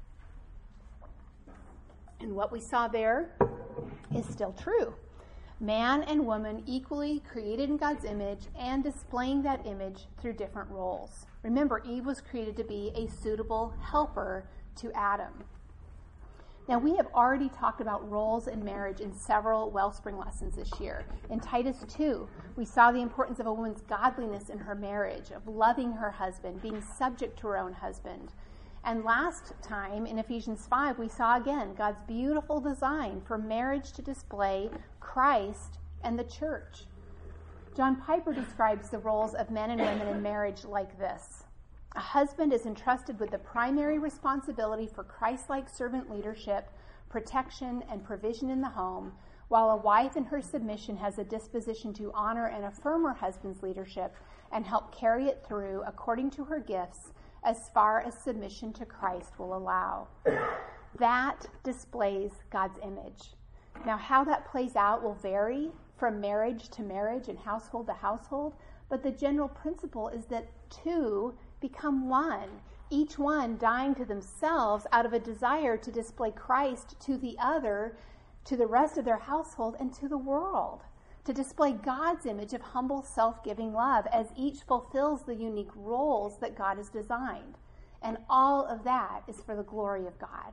And what we saw there is still true. Man and woman equally created in God's image and displaying that image through different roles. Remember, Eve was created to be a suitable helper to Adam. Now, we have already talked about roles in marriage in several Wellspring lessons this year. In Titus 2, we saw the importance of a woman's godliness in her marriage, of loving her husband, being subject to her own husband. And last time, in Ephesians 5, we saw again God's beautiful design for marriage to display Christ and the church. John Piper describes the roles of men and women in marriage like this. A husband is entrusted with the primary responsibility for Christ-like servant leadership, protection, and provision in the home, while a wife in her submission has a disposition to honor and affirm her husband's leadership and help carry it through according to her gifts as far as submission to Christ will allow. That displays God's image. Now, how that plays out will vary from marriage to marriage and household to household, but the general principle is that two become one, each one dying to themselves out of a desire to display Christ to the other, to the rest of their household, and to the world, to display God's image of humble, self-giving love as each fulfills the unique roles that God has designed. And all of that is for the glory of God.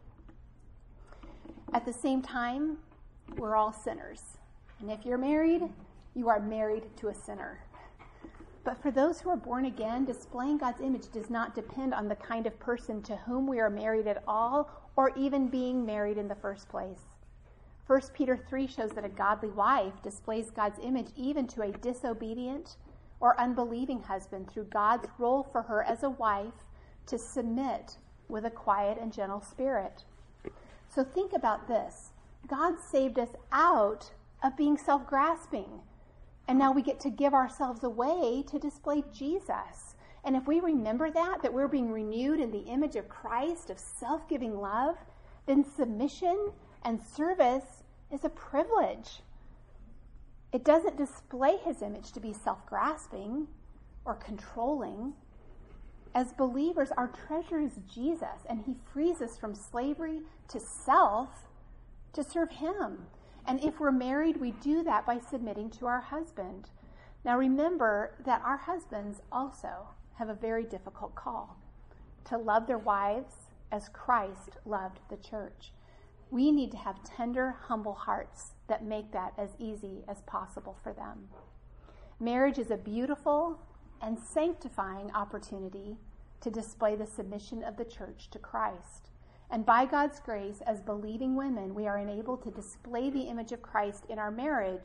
At the same time, we're all sinners. And if you're married, you are married to a sinner. But for those who are born again, displaying God's image does not depend on the kind of person to whom we are married at all, or even being married in the first place. 1 Peter 3 shows that a godly wife displays God's image even to a disobedient or unbelieving husband through God's role for her as a wife to submit with a quiet and gentle spirit. So think about this. God saved us out of being self-grasping. And now we get to give ourselves away to display Jesus. And if we remember that we're being renewed in the image of Christ, of self-giving love, then submission and service is a privilege. It doesn't display his image to be self-grasping or controlling. As believers, our treasure is Jesus, and he frees us from slavery to self to serve him. And if we're married, we do that by submitting to our husband. Now remember that our husbands also have a very difficult call to love their wives as Christ loved the church. We need to have tender, humble hearts that make that as easy as possible for them. Marriage is a beautiful and sanctifying opportunity to display the submission of the church to Christ. And by God's grace, as believing women, we are enabled to display the image of Christ in our marriage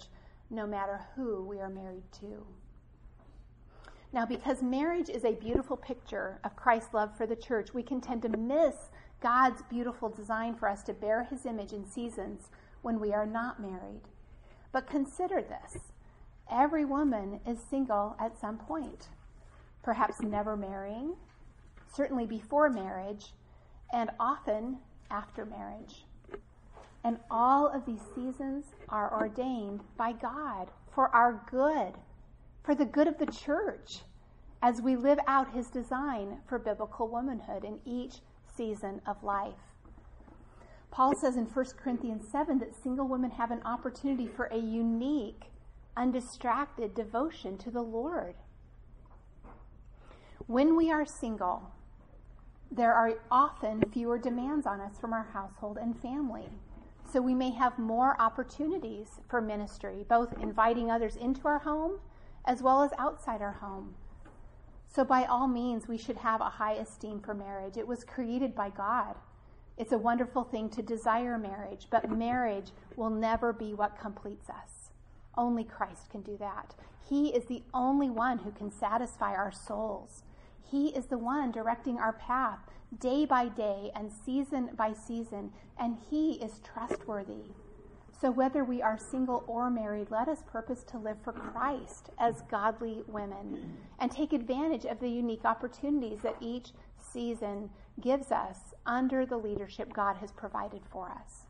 no matter who we are married to. Now, because marriage is a beautiful picture of Christ's love for the church, we can tend to miss God's beautiful design for us to bear his image in seasons when we are not married. But consider this. Every woman is single at some point, perhaps never marrying, certainly before marriage, and often after marriage. And all of these seasons are ordained by God for our good, for the good of the church, as we live out his design for biblical womanhood in each season of life. Paul says in 1 Corinthians 7 that single women have an opportunity for a unique, undistracted devotion to the Lord. When we are single, there are often fewer demands on us from our household and family. So we may have more opportunities for ministry, both inviting others into our home as well as outside our home. So by all means, we should have a high esteem for marriage. It was created by God. It's a wonderful thing to desire marriage, but marriage will never be what completes us. Only Christ can do that. He is the only one who can satisfy our souls. He is the one directing our path day by day and season by season, and he is trustworthy. So whether we are single or married, let us purpose to live for Christ as godly women and take advantage of the unique opportunities that each season gives us under the leadership God has provided for us.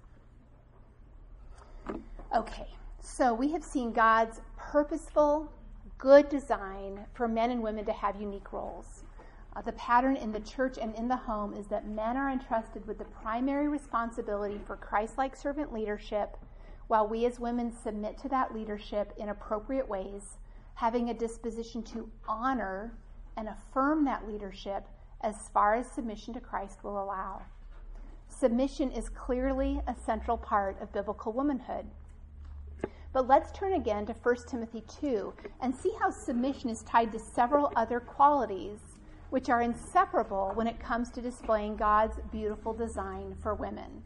Okay, so we have seen God's purposeful, good design for men and women to have unique roles. The pattern in the church and in the home is that men are entrusted with the primary responsibility for Christ-like servant leadership, while we as women submit to that leadership in appropriate ways, having a disposition to honor and affirm that leadership as far as submission to Christ will allow. Submission is clearly a central part of biblical womanhood. But let's turn again to 1 Timothy 2 and see how submission is tied to several other qualities which are inseparable when it comes to displaying God's beautiful design for women.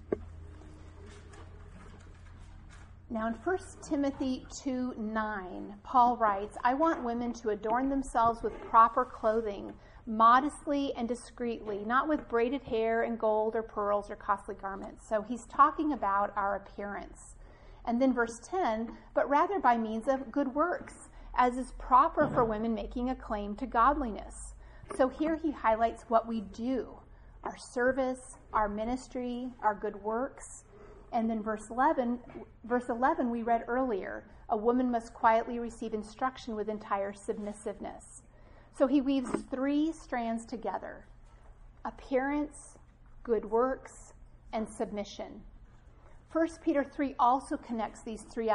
Now in 1 Timothy 2:9, Paul writes, I want women to adorn themselves with proper clothing, modestly and discreetly, not with braided hair and gold or pearls or costly garments. So he's talking about our appearance. And then verse 10, but rather by means of good works, as is proper for women making a claim to godliness. So here he highlights what we do, our service, our ministry, our good works. And then verse 11 we read earlier, a woman must quietly receive instruction with entire submissiveness. So he weaves three strands together: appearance, good works, and submission. 1 Peter 3 also connects these three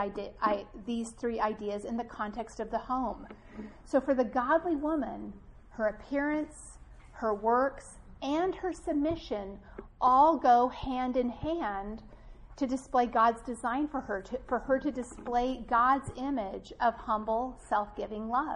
ideas in the context of the home. So for the godly woman, her appearance, her works, and her submission all go hand in hand to display God's design for her to display God's image of humble, self-giving love.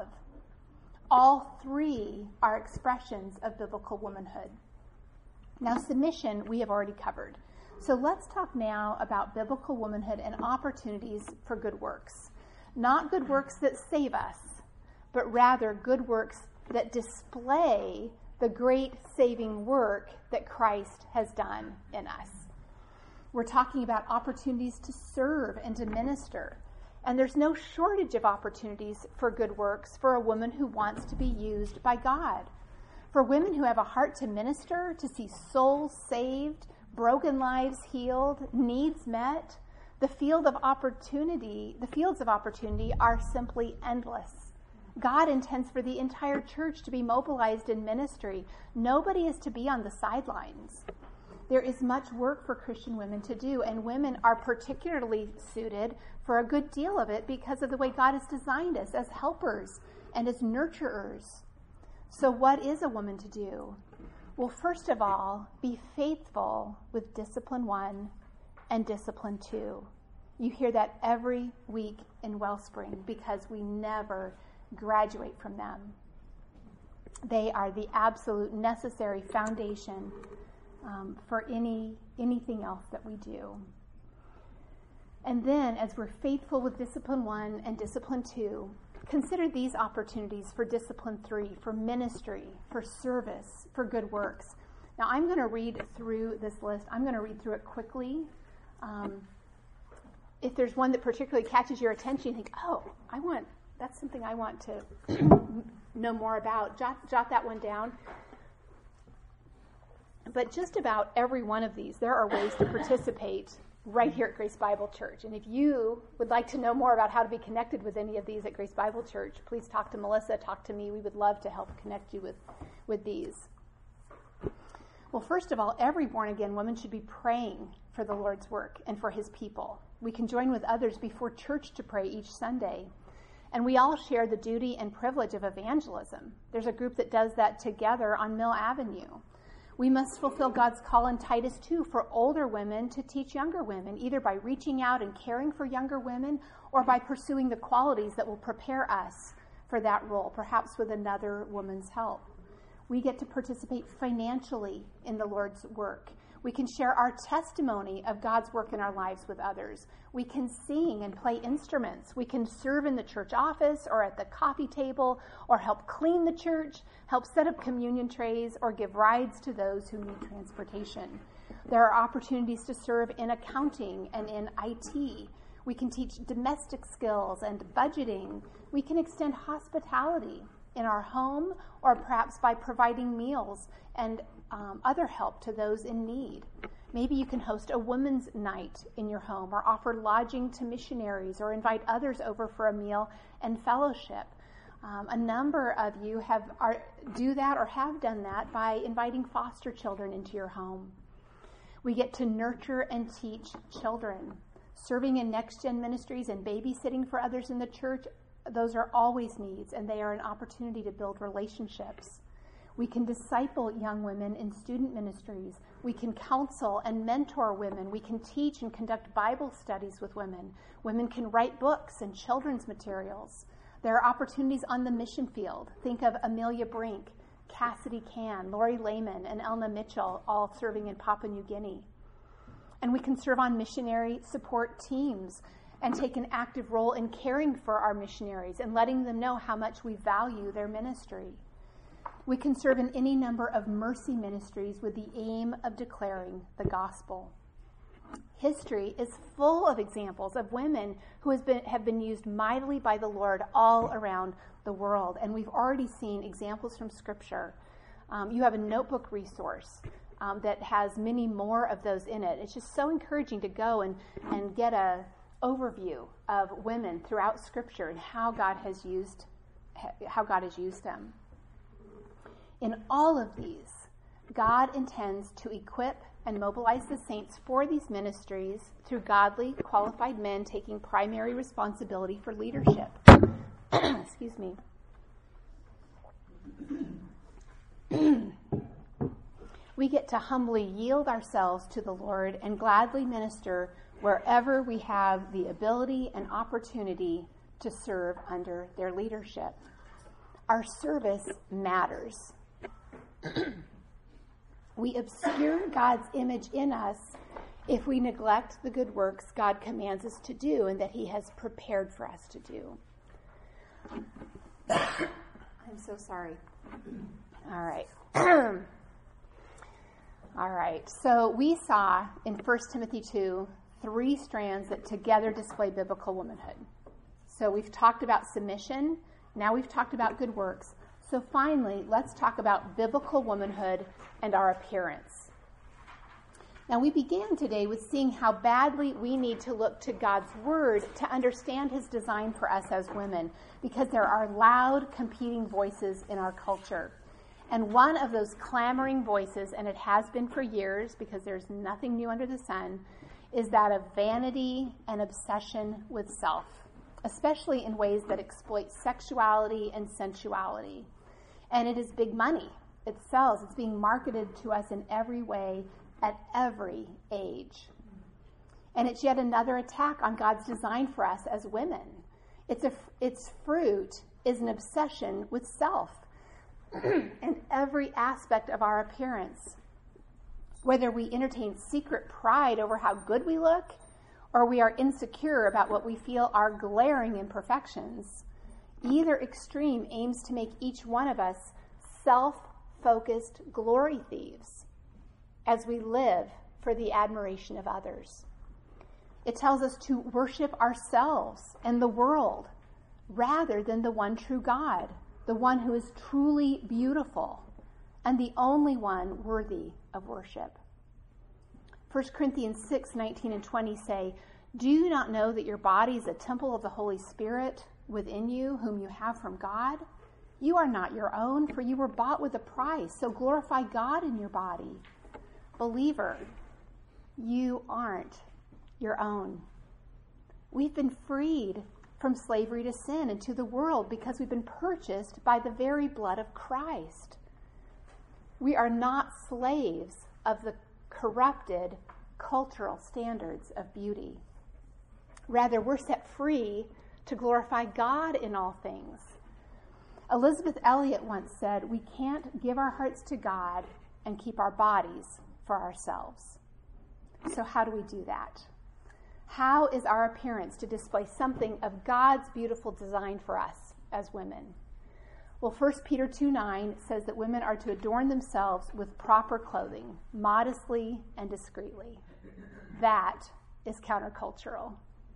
All three are expressions of biblical womanhood. Now, submission we have already covered. So let's talk now about biblical womanhood and opportunities for good works. Not good works that save us, but rather good works that display the great saving work that Christ has done in us. We're talking about opportunities to serve and to minister. And there's no shortage of opportunities for good works for a woman who wants to be used by God. For women who have a heart to minister, to see souls saved, broken lives healed, needs met, the fields of opportunity are simply endless. God intends for the entire church to be mobilized in ministry. Nobody is to be on the sidelines. There is much work for Christian women to do, and women are particularly suited for a good deal of it because of the way God has designed us as helpers and as nurturers. So what is a woman to do? Well, first of all, be faithful with discipline 1 and discipline 2. You hear that every week in Wellspring because we never graduate from them. They are the absolute necessary foundation for anything else that we do. And then, as we're faithful with Discipline 1 and Discipline 2, consider these opportunities for Discipline 3, for ministry, for service, for good works. Now, I'm going to read through this list. I'm going to read through it quickly. If there's one that particularly catches your attention, you think, that's something I want to know more about. Jot that one down. But just about every one of these, there are ways to participate right here at Grace Bible Church. And if you would like to know more about how to be connected with any of these at Grace Bible Church, please talk to Melissa, talk to me. We would love to help connect you with these. Well, first of all, every born-again woman should be praying for the Lord's work and for his people. We can join with others before church to pray each Sunday. And we all share the duty and privilege of evangelism. There's a group that does that together on Mill Avenue. We must fulfill God's call in Titus 2 for older women to teach younger women, either by reaching out and caring for younger women or by pursuing the qualities that will prepare us for that role, perhaps with another woman's help. We get to participate financially in the Lord's work. We can share our testimony of God's work in our lives with others. We can sing and play instruments. We can serve in the church office or at the coffee table or help clean the church, help set up communion trays, or give rides to those who need transportation. There are opportunities to serve in accounting and in IT. We can teach domestic skills and budgeting. We can extend hospitality in our home or perhaps by providing meals and other help to those in need. Maybe you can host a women's night in your home or offer lodging to missionaries or invite others over for a meal and fellowship. A number of you do that or have done that by inviting foster children into your home. We get to nurture and teach children. Serving in Next Gen Ministries and babysitting for others in the church, those are always needs, and they are an opportunity to build relationships. We can disciple young women in student ministries. We can counsel and mentor women. We can teach and conduct Bible studies with women. Women can write books and children's materials. There are opportunities on the mission field. Think of Amelia Brink, Cassidy Can, Lori Lehman, and Elna Mitchell, all serving in Papua New Guinea. And we can serve on missionary support teams and take an active role in caring for our missionaries and letting them know how much we value their ministry. We can serve in any number of mercy ministries with the aim of declaring the gospel. History is full of examples of women who have been used mightily by the Lord all around the world, and we've already seen examples from Scripture. You have a notebook resource that has many more of those in it. It's just so encouraging to go and get an overview of women throughout Scripture and how God has used them. In all of these, God intends to equip and mobilize the saints for these ministries through godly, qualified men taking primary responsibility for leadership. Excuse me. We get to humbly yield ourselves to the Lord and gladly minister wherever we have the ability and opportunity to serve under their leadership. Our service matters. We obscure God's image in us if we neglect the good works God commands us to do and that he has prepared for us to do. I'm so sorry. All right. All right. So we saw in 1 Timothy 2 3 strands that together display biblical womanhood. So we've talked about submission. Now we've talked about good works. So finally, let's talk about biblical womanhood and our appearance. Now, we began today with seeing how badly we need to look to God's Word to understand his design for us as women, because there are loud, competing voices in our culture. And one of those clamoring voices, and it has been for years because there's nothing new under the sun, is that of vanity and obsession with self, especially in ways that exploit sexuality and sensuality. And it is big money. It sells. It's being marketed to us in every way at every age. And it's yet another attack on God's design for us as women. Its fruit is an obsession with self and every aspect of our appearance. Whether we entertain secret pride over how good we look, or we are insecure about what we feel are glaring imperfections, either extreme aims to make each one of us self-focused glory thieves as we live for the admiration of others. It tells us to worship ourselves and the world rather than the one true God, the one who is truly beautiful and the only one worthy of worship. 1 Corinthians 6:19 and 20 say, "Do you not know that your body is a temple of the Holy Spirit within you, whom you have from God? You are not your own, for you were bought with a price, so glorify God in your body." Believer, you aren't your own. We've been freed from slavery to sin and to the world because we've been purchased by the very blood of Christ. We are not slaves of the corrupted cultural standards of beauty. Rather, we're set free to glorify God in all things. Elizabeth Elliot once said, "We can't give our hearts to God and keep our bodies for ourselves." So how do we do that? How is our appearance to display something of God's beautiful design for us as women? Well, 1 Peter 2:9 says that women are to adorn themselves with proper clothing, modestly and discreetly. That is countercultural.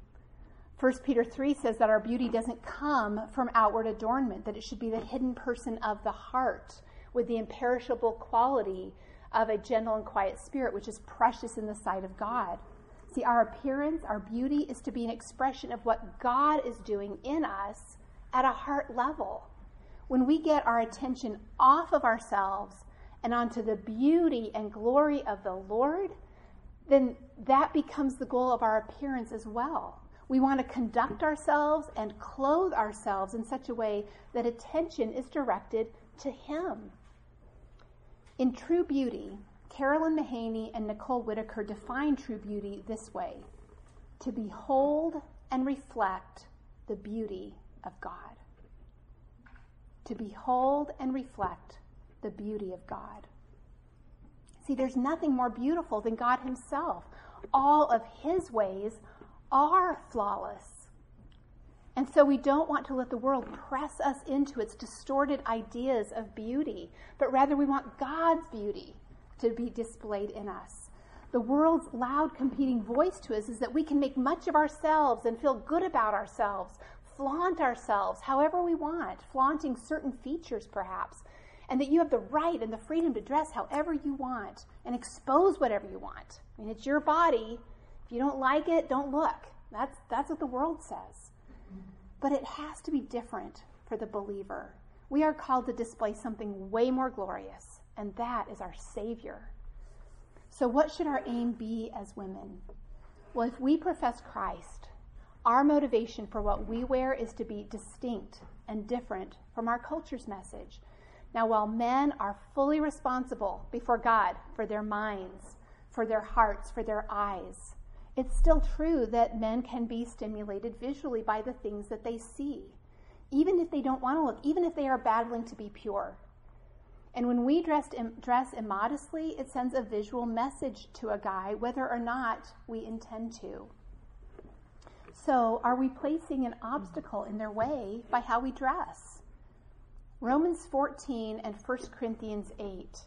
1 Peter 3 says that our beauty doesn't come from outward adornment, that it should be the hidden person of the heart with the imperishable quality of a gentle and quiet spirit, which is precious in the sight of God. See, our appearance, our beauty is to be an expression of what God is doing in us at a heart level. When we get our attention off of ourselves and onto the beauty and glory of the Lord, then that becomes the goal of our appearance as well. We want to conduct ourselves and clothe ourselves in such a way that attention is directed to Him. In True Beauty, Carolyn Mahaney and Nicole Whitaker define true beauty this way: to behold and reflect the beauty of God. To behold and reflect the beauty of God. See, there's nothing more beautiful than God Himself. All of His ways are flawless. And so we don't want to let the world press us into its distorted ideas of beauty, but rather we want God's beauty to be displayed in us. The world's loud competing voice to us is that we can make much of ourselves and feel good about ourselves, flaunt ourselves however we want, flaunting certain features perhaps, and that you have the right and the freedom to dress however you want and expose whatever you want. I mean, it's your body. If you don't like it, don't look. That's what the world says. But it has to be different for the believer. We are called to display something way more glorious, and that is our Savior. So what should our aim be as women? Well, if we profess Christ, our motivation for what we wear is to be distinct and different from our culture's message. Now, while men are fully responsible before God for their minds, for their hearts, for their eyes, it's still true that men can be stimulated visually by the things that they see, even if they don't want to look, even if they are battling to be pure. And when we dress immodestly, it sends a visual message to a guy, whether or not we intend to. So, are we placing an obstacle in their way by how we dress? Romans 14 and 1 Corinthians 8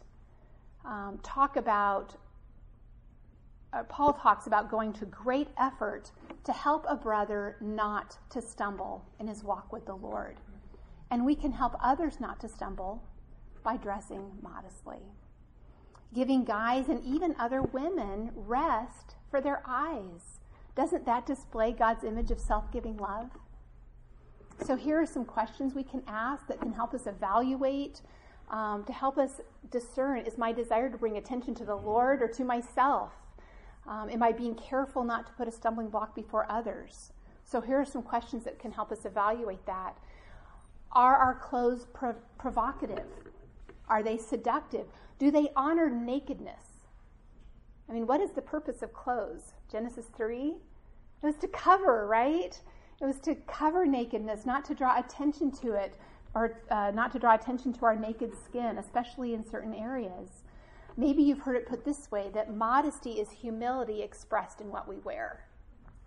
Paul talks about going to great effort to help a brother not to stumble in his walk with the Lord. And we can help others not to stumble by dressing modestly. Giving guys and even other women rest for their eyes. Doesn't that display God's image of self-giving love? So here are some questions we can ask that can help us evaluate, to help us discern, is my desire to bring attention to the Lord or to myself? Am I being careful not to put a stumbling block before others? So here are some questions that can help us evaluate that. Are our clothes provocative? Are they seductive? Do they honor nakedness? I mean, what is the purpose of clothes? Genesis 3? It was to cover, right? It was to cover nakedness, not to draw attention to it, or not to draw attention to our naked skin, especially in certain areas. Maybe you've heard it put this way, that modesty is humility expressed in what we wear.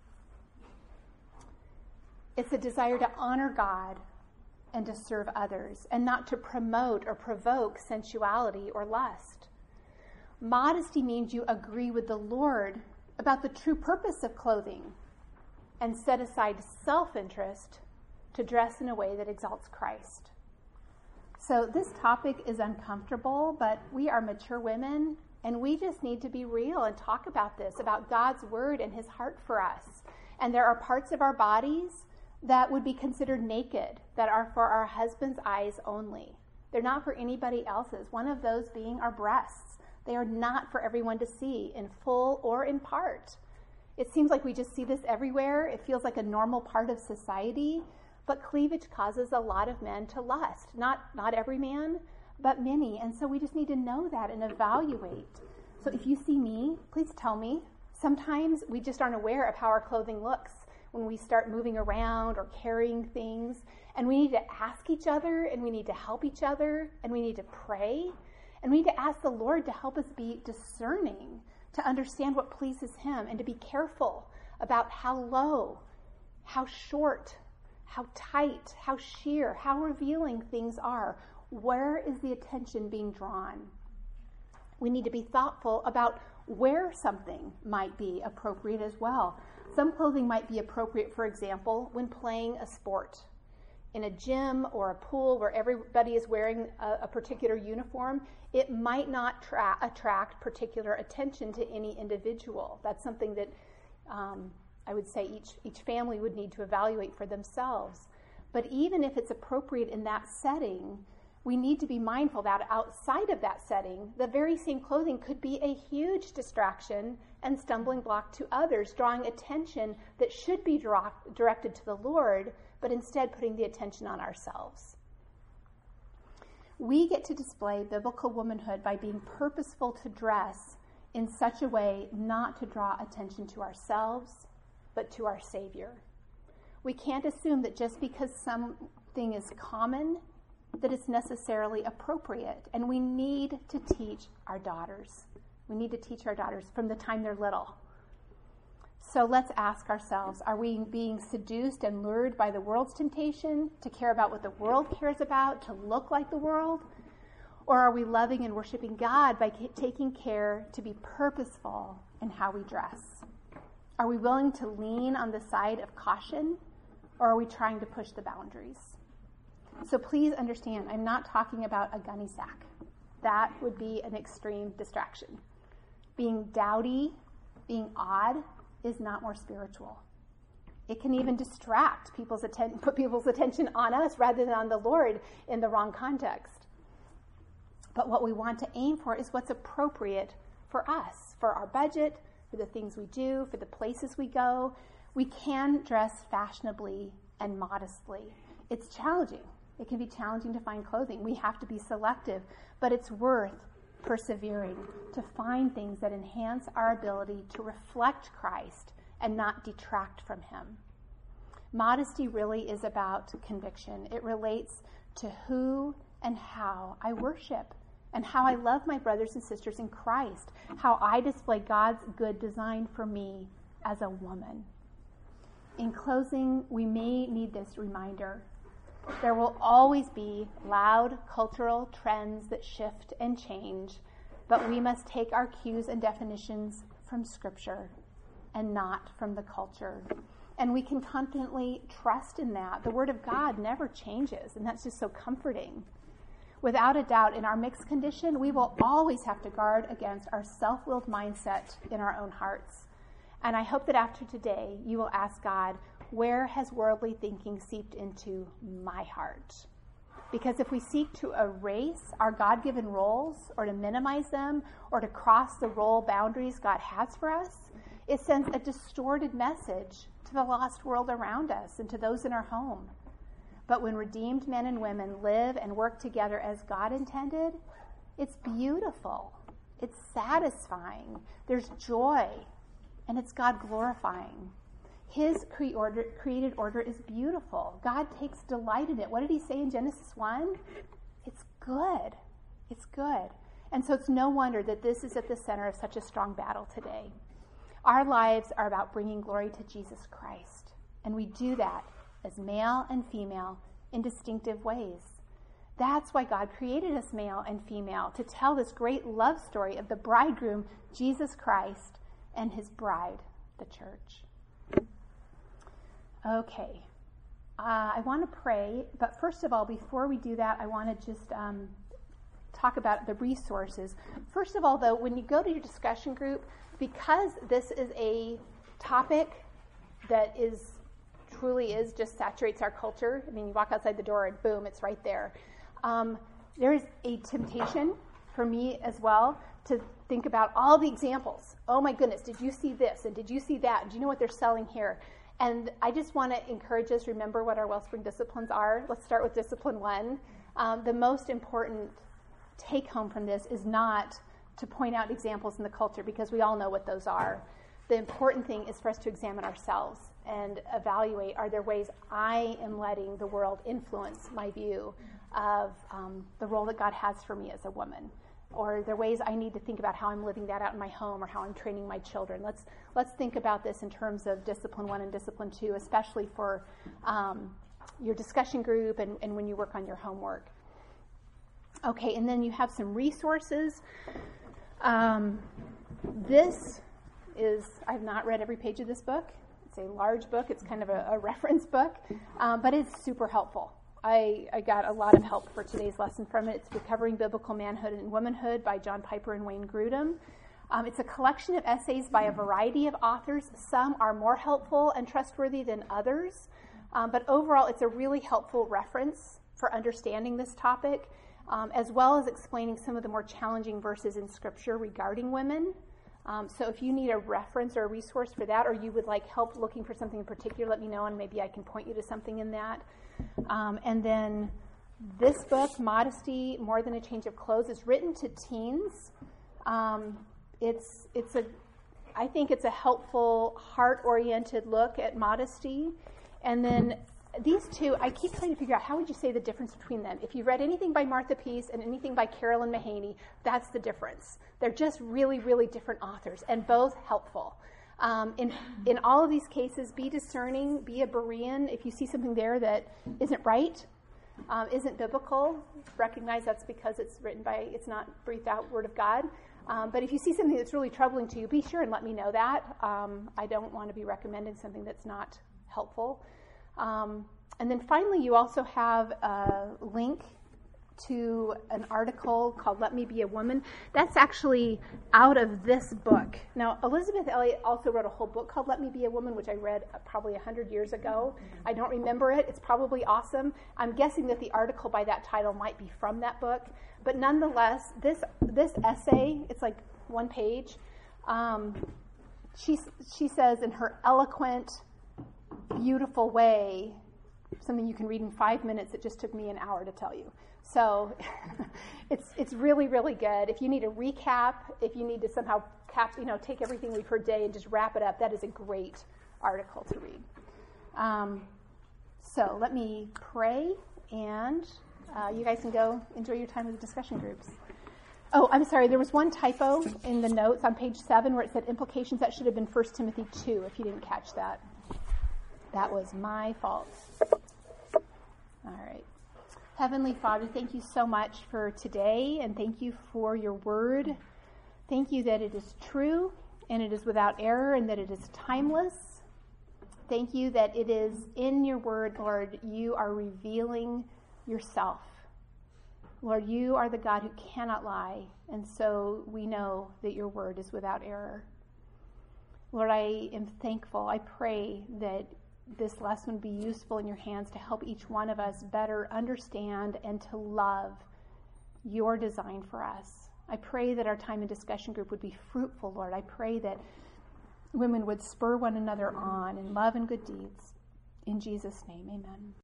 It's a desire to honor God and to serve others, and not to promote or provoke sensuality or lust. Modesty means you agree with the Lord about the true purpose of clothing and set aside self-interest to dress in a way that exalts Christ. So this topic is uncomfortable, but we are mature women, and we just need to be real and talk about this, about God's word and his heart for us. And there are parts of our bodies that would be considered naked, that are for our husband's eyes only. They're not for anybody else's. One of those being our breasts. They are not for everyone to see in full or in part. It seems like we just see this everywhere. It feels like a normal part of society, but cleavage causes a lot of men to lust. Not every man, but many. And so we just need to know that and evaluate. So if you see me, please tell me. Sometimes we just aren't aware of how our clothing looks when we start moving around or carrying things. And we need to ask each other, and we need to help each other, and we need to pray. And we need to ask the Lord to help us be discerning, to understand what pleases him, and to be careful about how low, how short, how tight, how sheer, how revealing things are. Where is the attention being drawn? We need to be thoughtful about where something might be appropriate as well. Some clothing might be appropriate, for example, when playing a sport. In a gym or a pool where everybody is wearing a particular uniform, it might not attract particular attention to any individual. That's something that I would say each family would need to evaluate for themselves. But even if it's appropriate in that setting, we need to be mindful that outside of that setting, the very same clothing could be a huge distraction and stumbling block to others, drawing attention that should be directed to the Lord, but instead putting the attention on ourselves. We get to display biblical womanhood by being purposeful to dress in such a way not to draw attention to ourselves, but to our Savior. We can't assume that just because something is common, that it's necessarily appropriate. And we need to teach our daughters. We need to teach our daughters from the time they're little. So let's ask ourselves, are we being seduced and lured by the world's temptation to care about what the world cares about, to look like the world? Or are we loving and worshiping God by taking care to be purposeful in how we dress? Are we willing to lean on the side of caution, or are we trying to push the boundaries? So please understand, I'm not talking about a gunny sack. That would be an extreme distraction. Being dowdy, being odd, is not more spiritual. It can even distract put people's attention on us rather than on the Lord in the wrong context. But what we want to aim for is what's appropriate for us, for our budget, for the things we do, for the places we go. We can dress fashionably and modestly. It's challenging. It can be challenging to find clothing. We have to be selective, but it's worth persevering to find things that enhance our ability to reflect Christ and not detract from him. Modesty really is about conviction. It relates to who and how I worship and how I love my brothers and sisters in Christ, how I display God's good design for me as a woman. In closing, we may need this reminder. There will always be loud cultural trends that shift and change, but we must take our cues and definitions from Scripture and not from the culture. And we can confidently trust in that. The Word of God never changes, and that's just so comforting. Without a doubt, in our mixed condition, we will always have to guard against our self-willed mindset in our own hearts. And I hope that after today, you will ask God, where has worldly thinking seeped into my heart? Because if we seek to erase our God-given roles or to minimize them or to cross the role boundaries God has for us, it sends a distorted message to the lost world around us and to those in our home. But when redeemed men and women live and work together as God intended, it's beautiful. It's satisfying. There's joy. And it's God glorifying. His created order is beautiful. God takes delight in it. What did he say in Genesis 1? It's good. It's good. And so it's no wonder that this is at the center of such a strong battle today. Our lives are about bringing glory to Jesus Christ. And we do that as male and female in distinctive ways. That's why God created us male and female, to tell this great love story of the bridegroom, Jesus Christ, and his bride, the church. Okay. I want to pray, but first of all, before we do that, I want to just talk about the resources. First of all, though, when you go to your discussion group, because this is a topic that truly just saturates our culture. I mean, you walk outside the door and boom, it's right there. There is a temptation for me as well to think about all the examples. Oh my goodness, did you see this? And did you see that? And do you know what they're selling here? And I just want to encourage us, remember what our Wellspring disciplines are. Let's start with discipline 1. The most important take home from this is not to point out examples in the culture, because we all know what those are. The important thing is for us to examine ourselves and evaluate, are there ways I am letting the world influence my view of the role that God has for me as a woman? Or are there ways I need to think about how I'm living that out in my home or how I'm training my children? Let's think about this in terms of discipline 1 and discipline 2, especially for your discussion group and when you work on your homework. Okay, and then you have some resources. This is, I've not read every page of this book. It's a large book. It's kind of a reference book, but it's super helpful. I got a lot of help for today's lesson from it. It's Recovering Biblical Manhood and Womanhood by John Piper and Wayne Grudem. It's a collection of essays by a variety of authors. Some are more helpful and trustworthy than others, but overall it's a really helpful reference for understanding this topic, as well as explaining some of the more challenging verses in Scripture regarding women. So if you need a reference or a resource for that, or you would like help looking for something in particular, let me know, and maybe I can point you to something in that. And then this book, Modesty, More Than a Change of Clothes, is written to teens. I think it's a helpful, heart-oriented look at modesty. And then these two, I keep trying to figure out, how would you say the difference between them? If you read anything by Martha Peace and anything by Carolyn Mahaney, that's the difference. They're just really, really different authors, and both helpful. In all of these cases, be discerning, be a Berean. If you see something there that isn't right, isn't biblical, recognize that's because it's not breathed out Word of God. But if you see something that's really troubling to you, be sure and let me know that. I don't want to be recommending something that's not helpful. And then finally, you also have a link to an article called Let Me Be a Woman. That's actually out of this book. Now, Elizabeth Elliot also wrote a whole book called Let Me Be a Woman, which I read probably 100 years ago. I don't remember it. It's probably awesome. I'm guessing that the article by that title might be from that book. But nonetheless, this essay, it's like one page. She says in her eloquent, beautiful way, something you can read in 5 minutes. It just took me an hour to tell you. So it's really, really good. If you need a recap, if you need to somehow take everything we've heard today and just wrap it up, that is a great article to read. So let me pray, and you guys can go enjoy your time with the discussion groups. Oh, I'm sorry. There was one typo in the notes on page 7 where it said implications. That should have been 1 Timothy 2, if you didn't catch that. That was my fault. All right. Heavenly Father, thank you so much for today, and thank you for your word. Thank you that it is true, and it is without error, and that it is timeless. Thank you that it is in your word, Lord, you are revealing yourself. Lord, you are the God who cannot lie, and so we know that your word is without error. Lord, I am thankful. I pray that this lesson would be useful in your hands to help each one of us better understand and to love your design for us. I pray that our time in discussion group would be fruitful, Lord. I pray that women would spur one another on in love and good deeds. In Jesus' name, amen.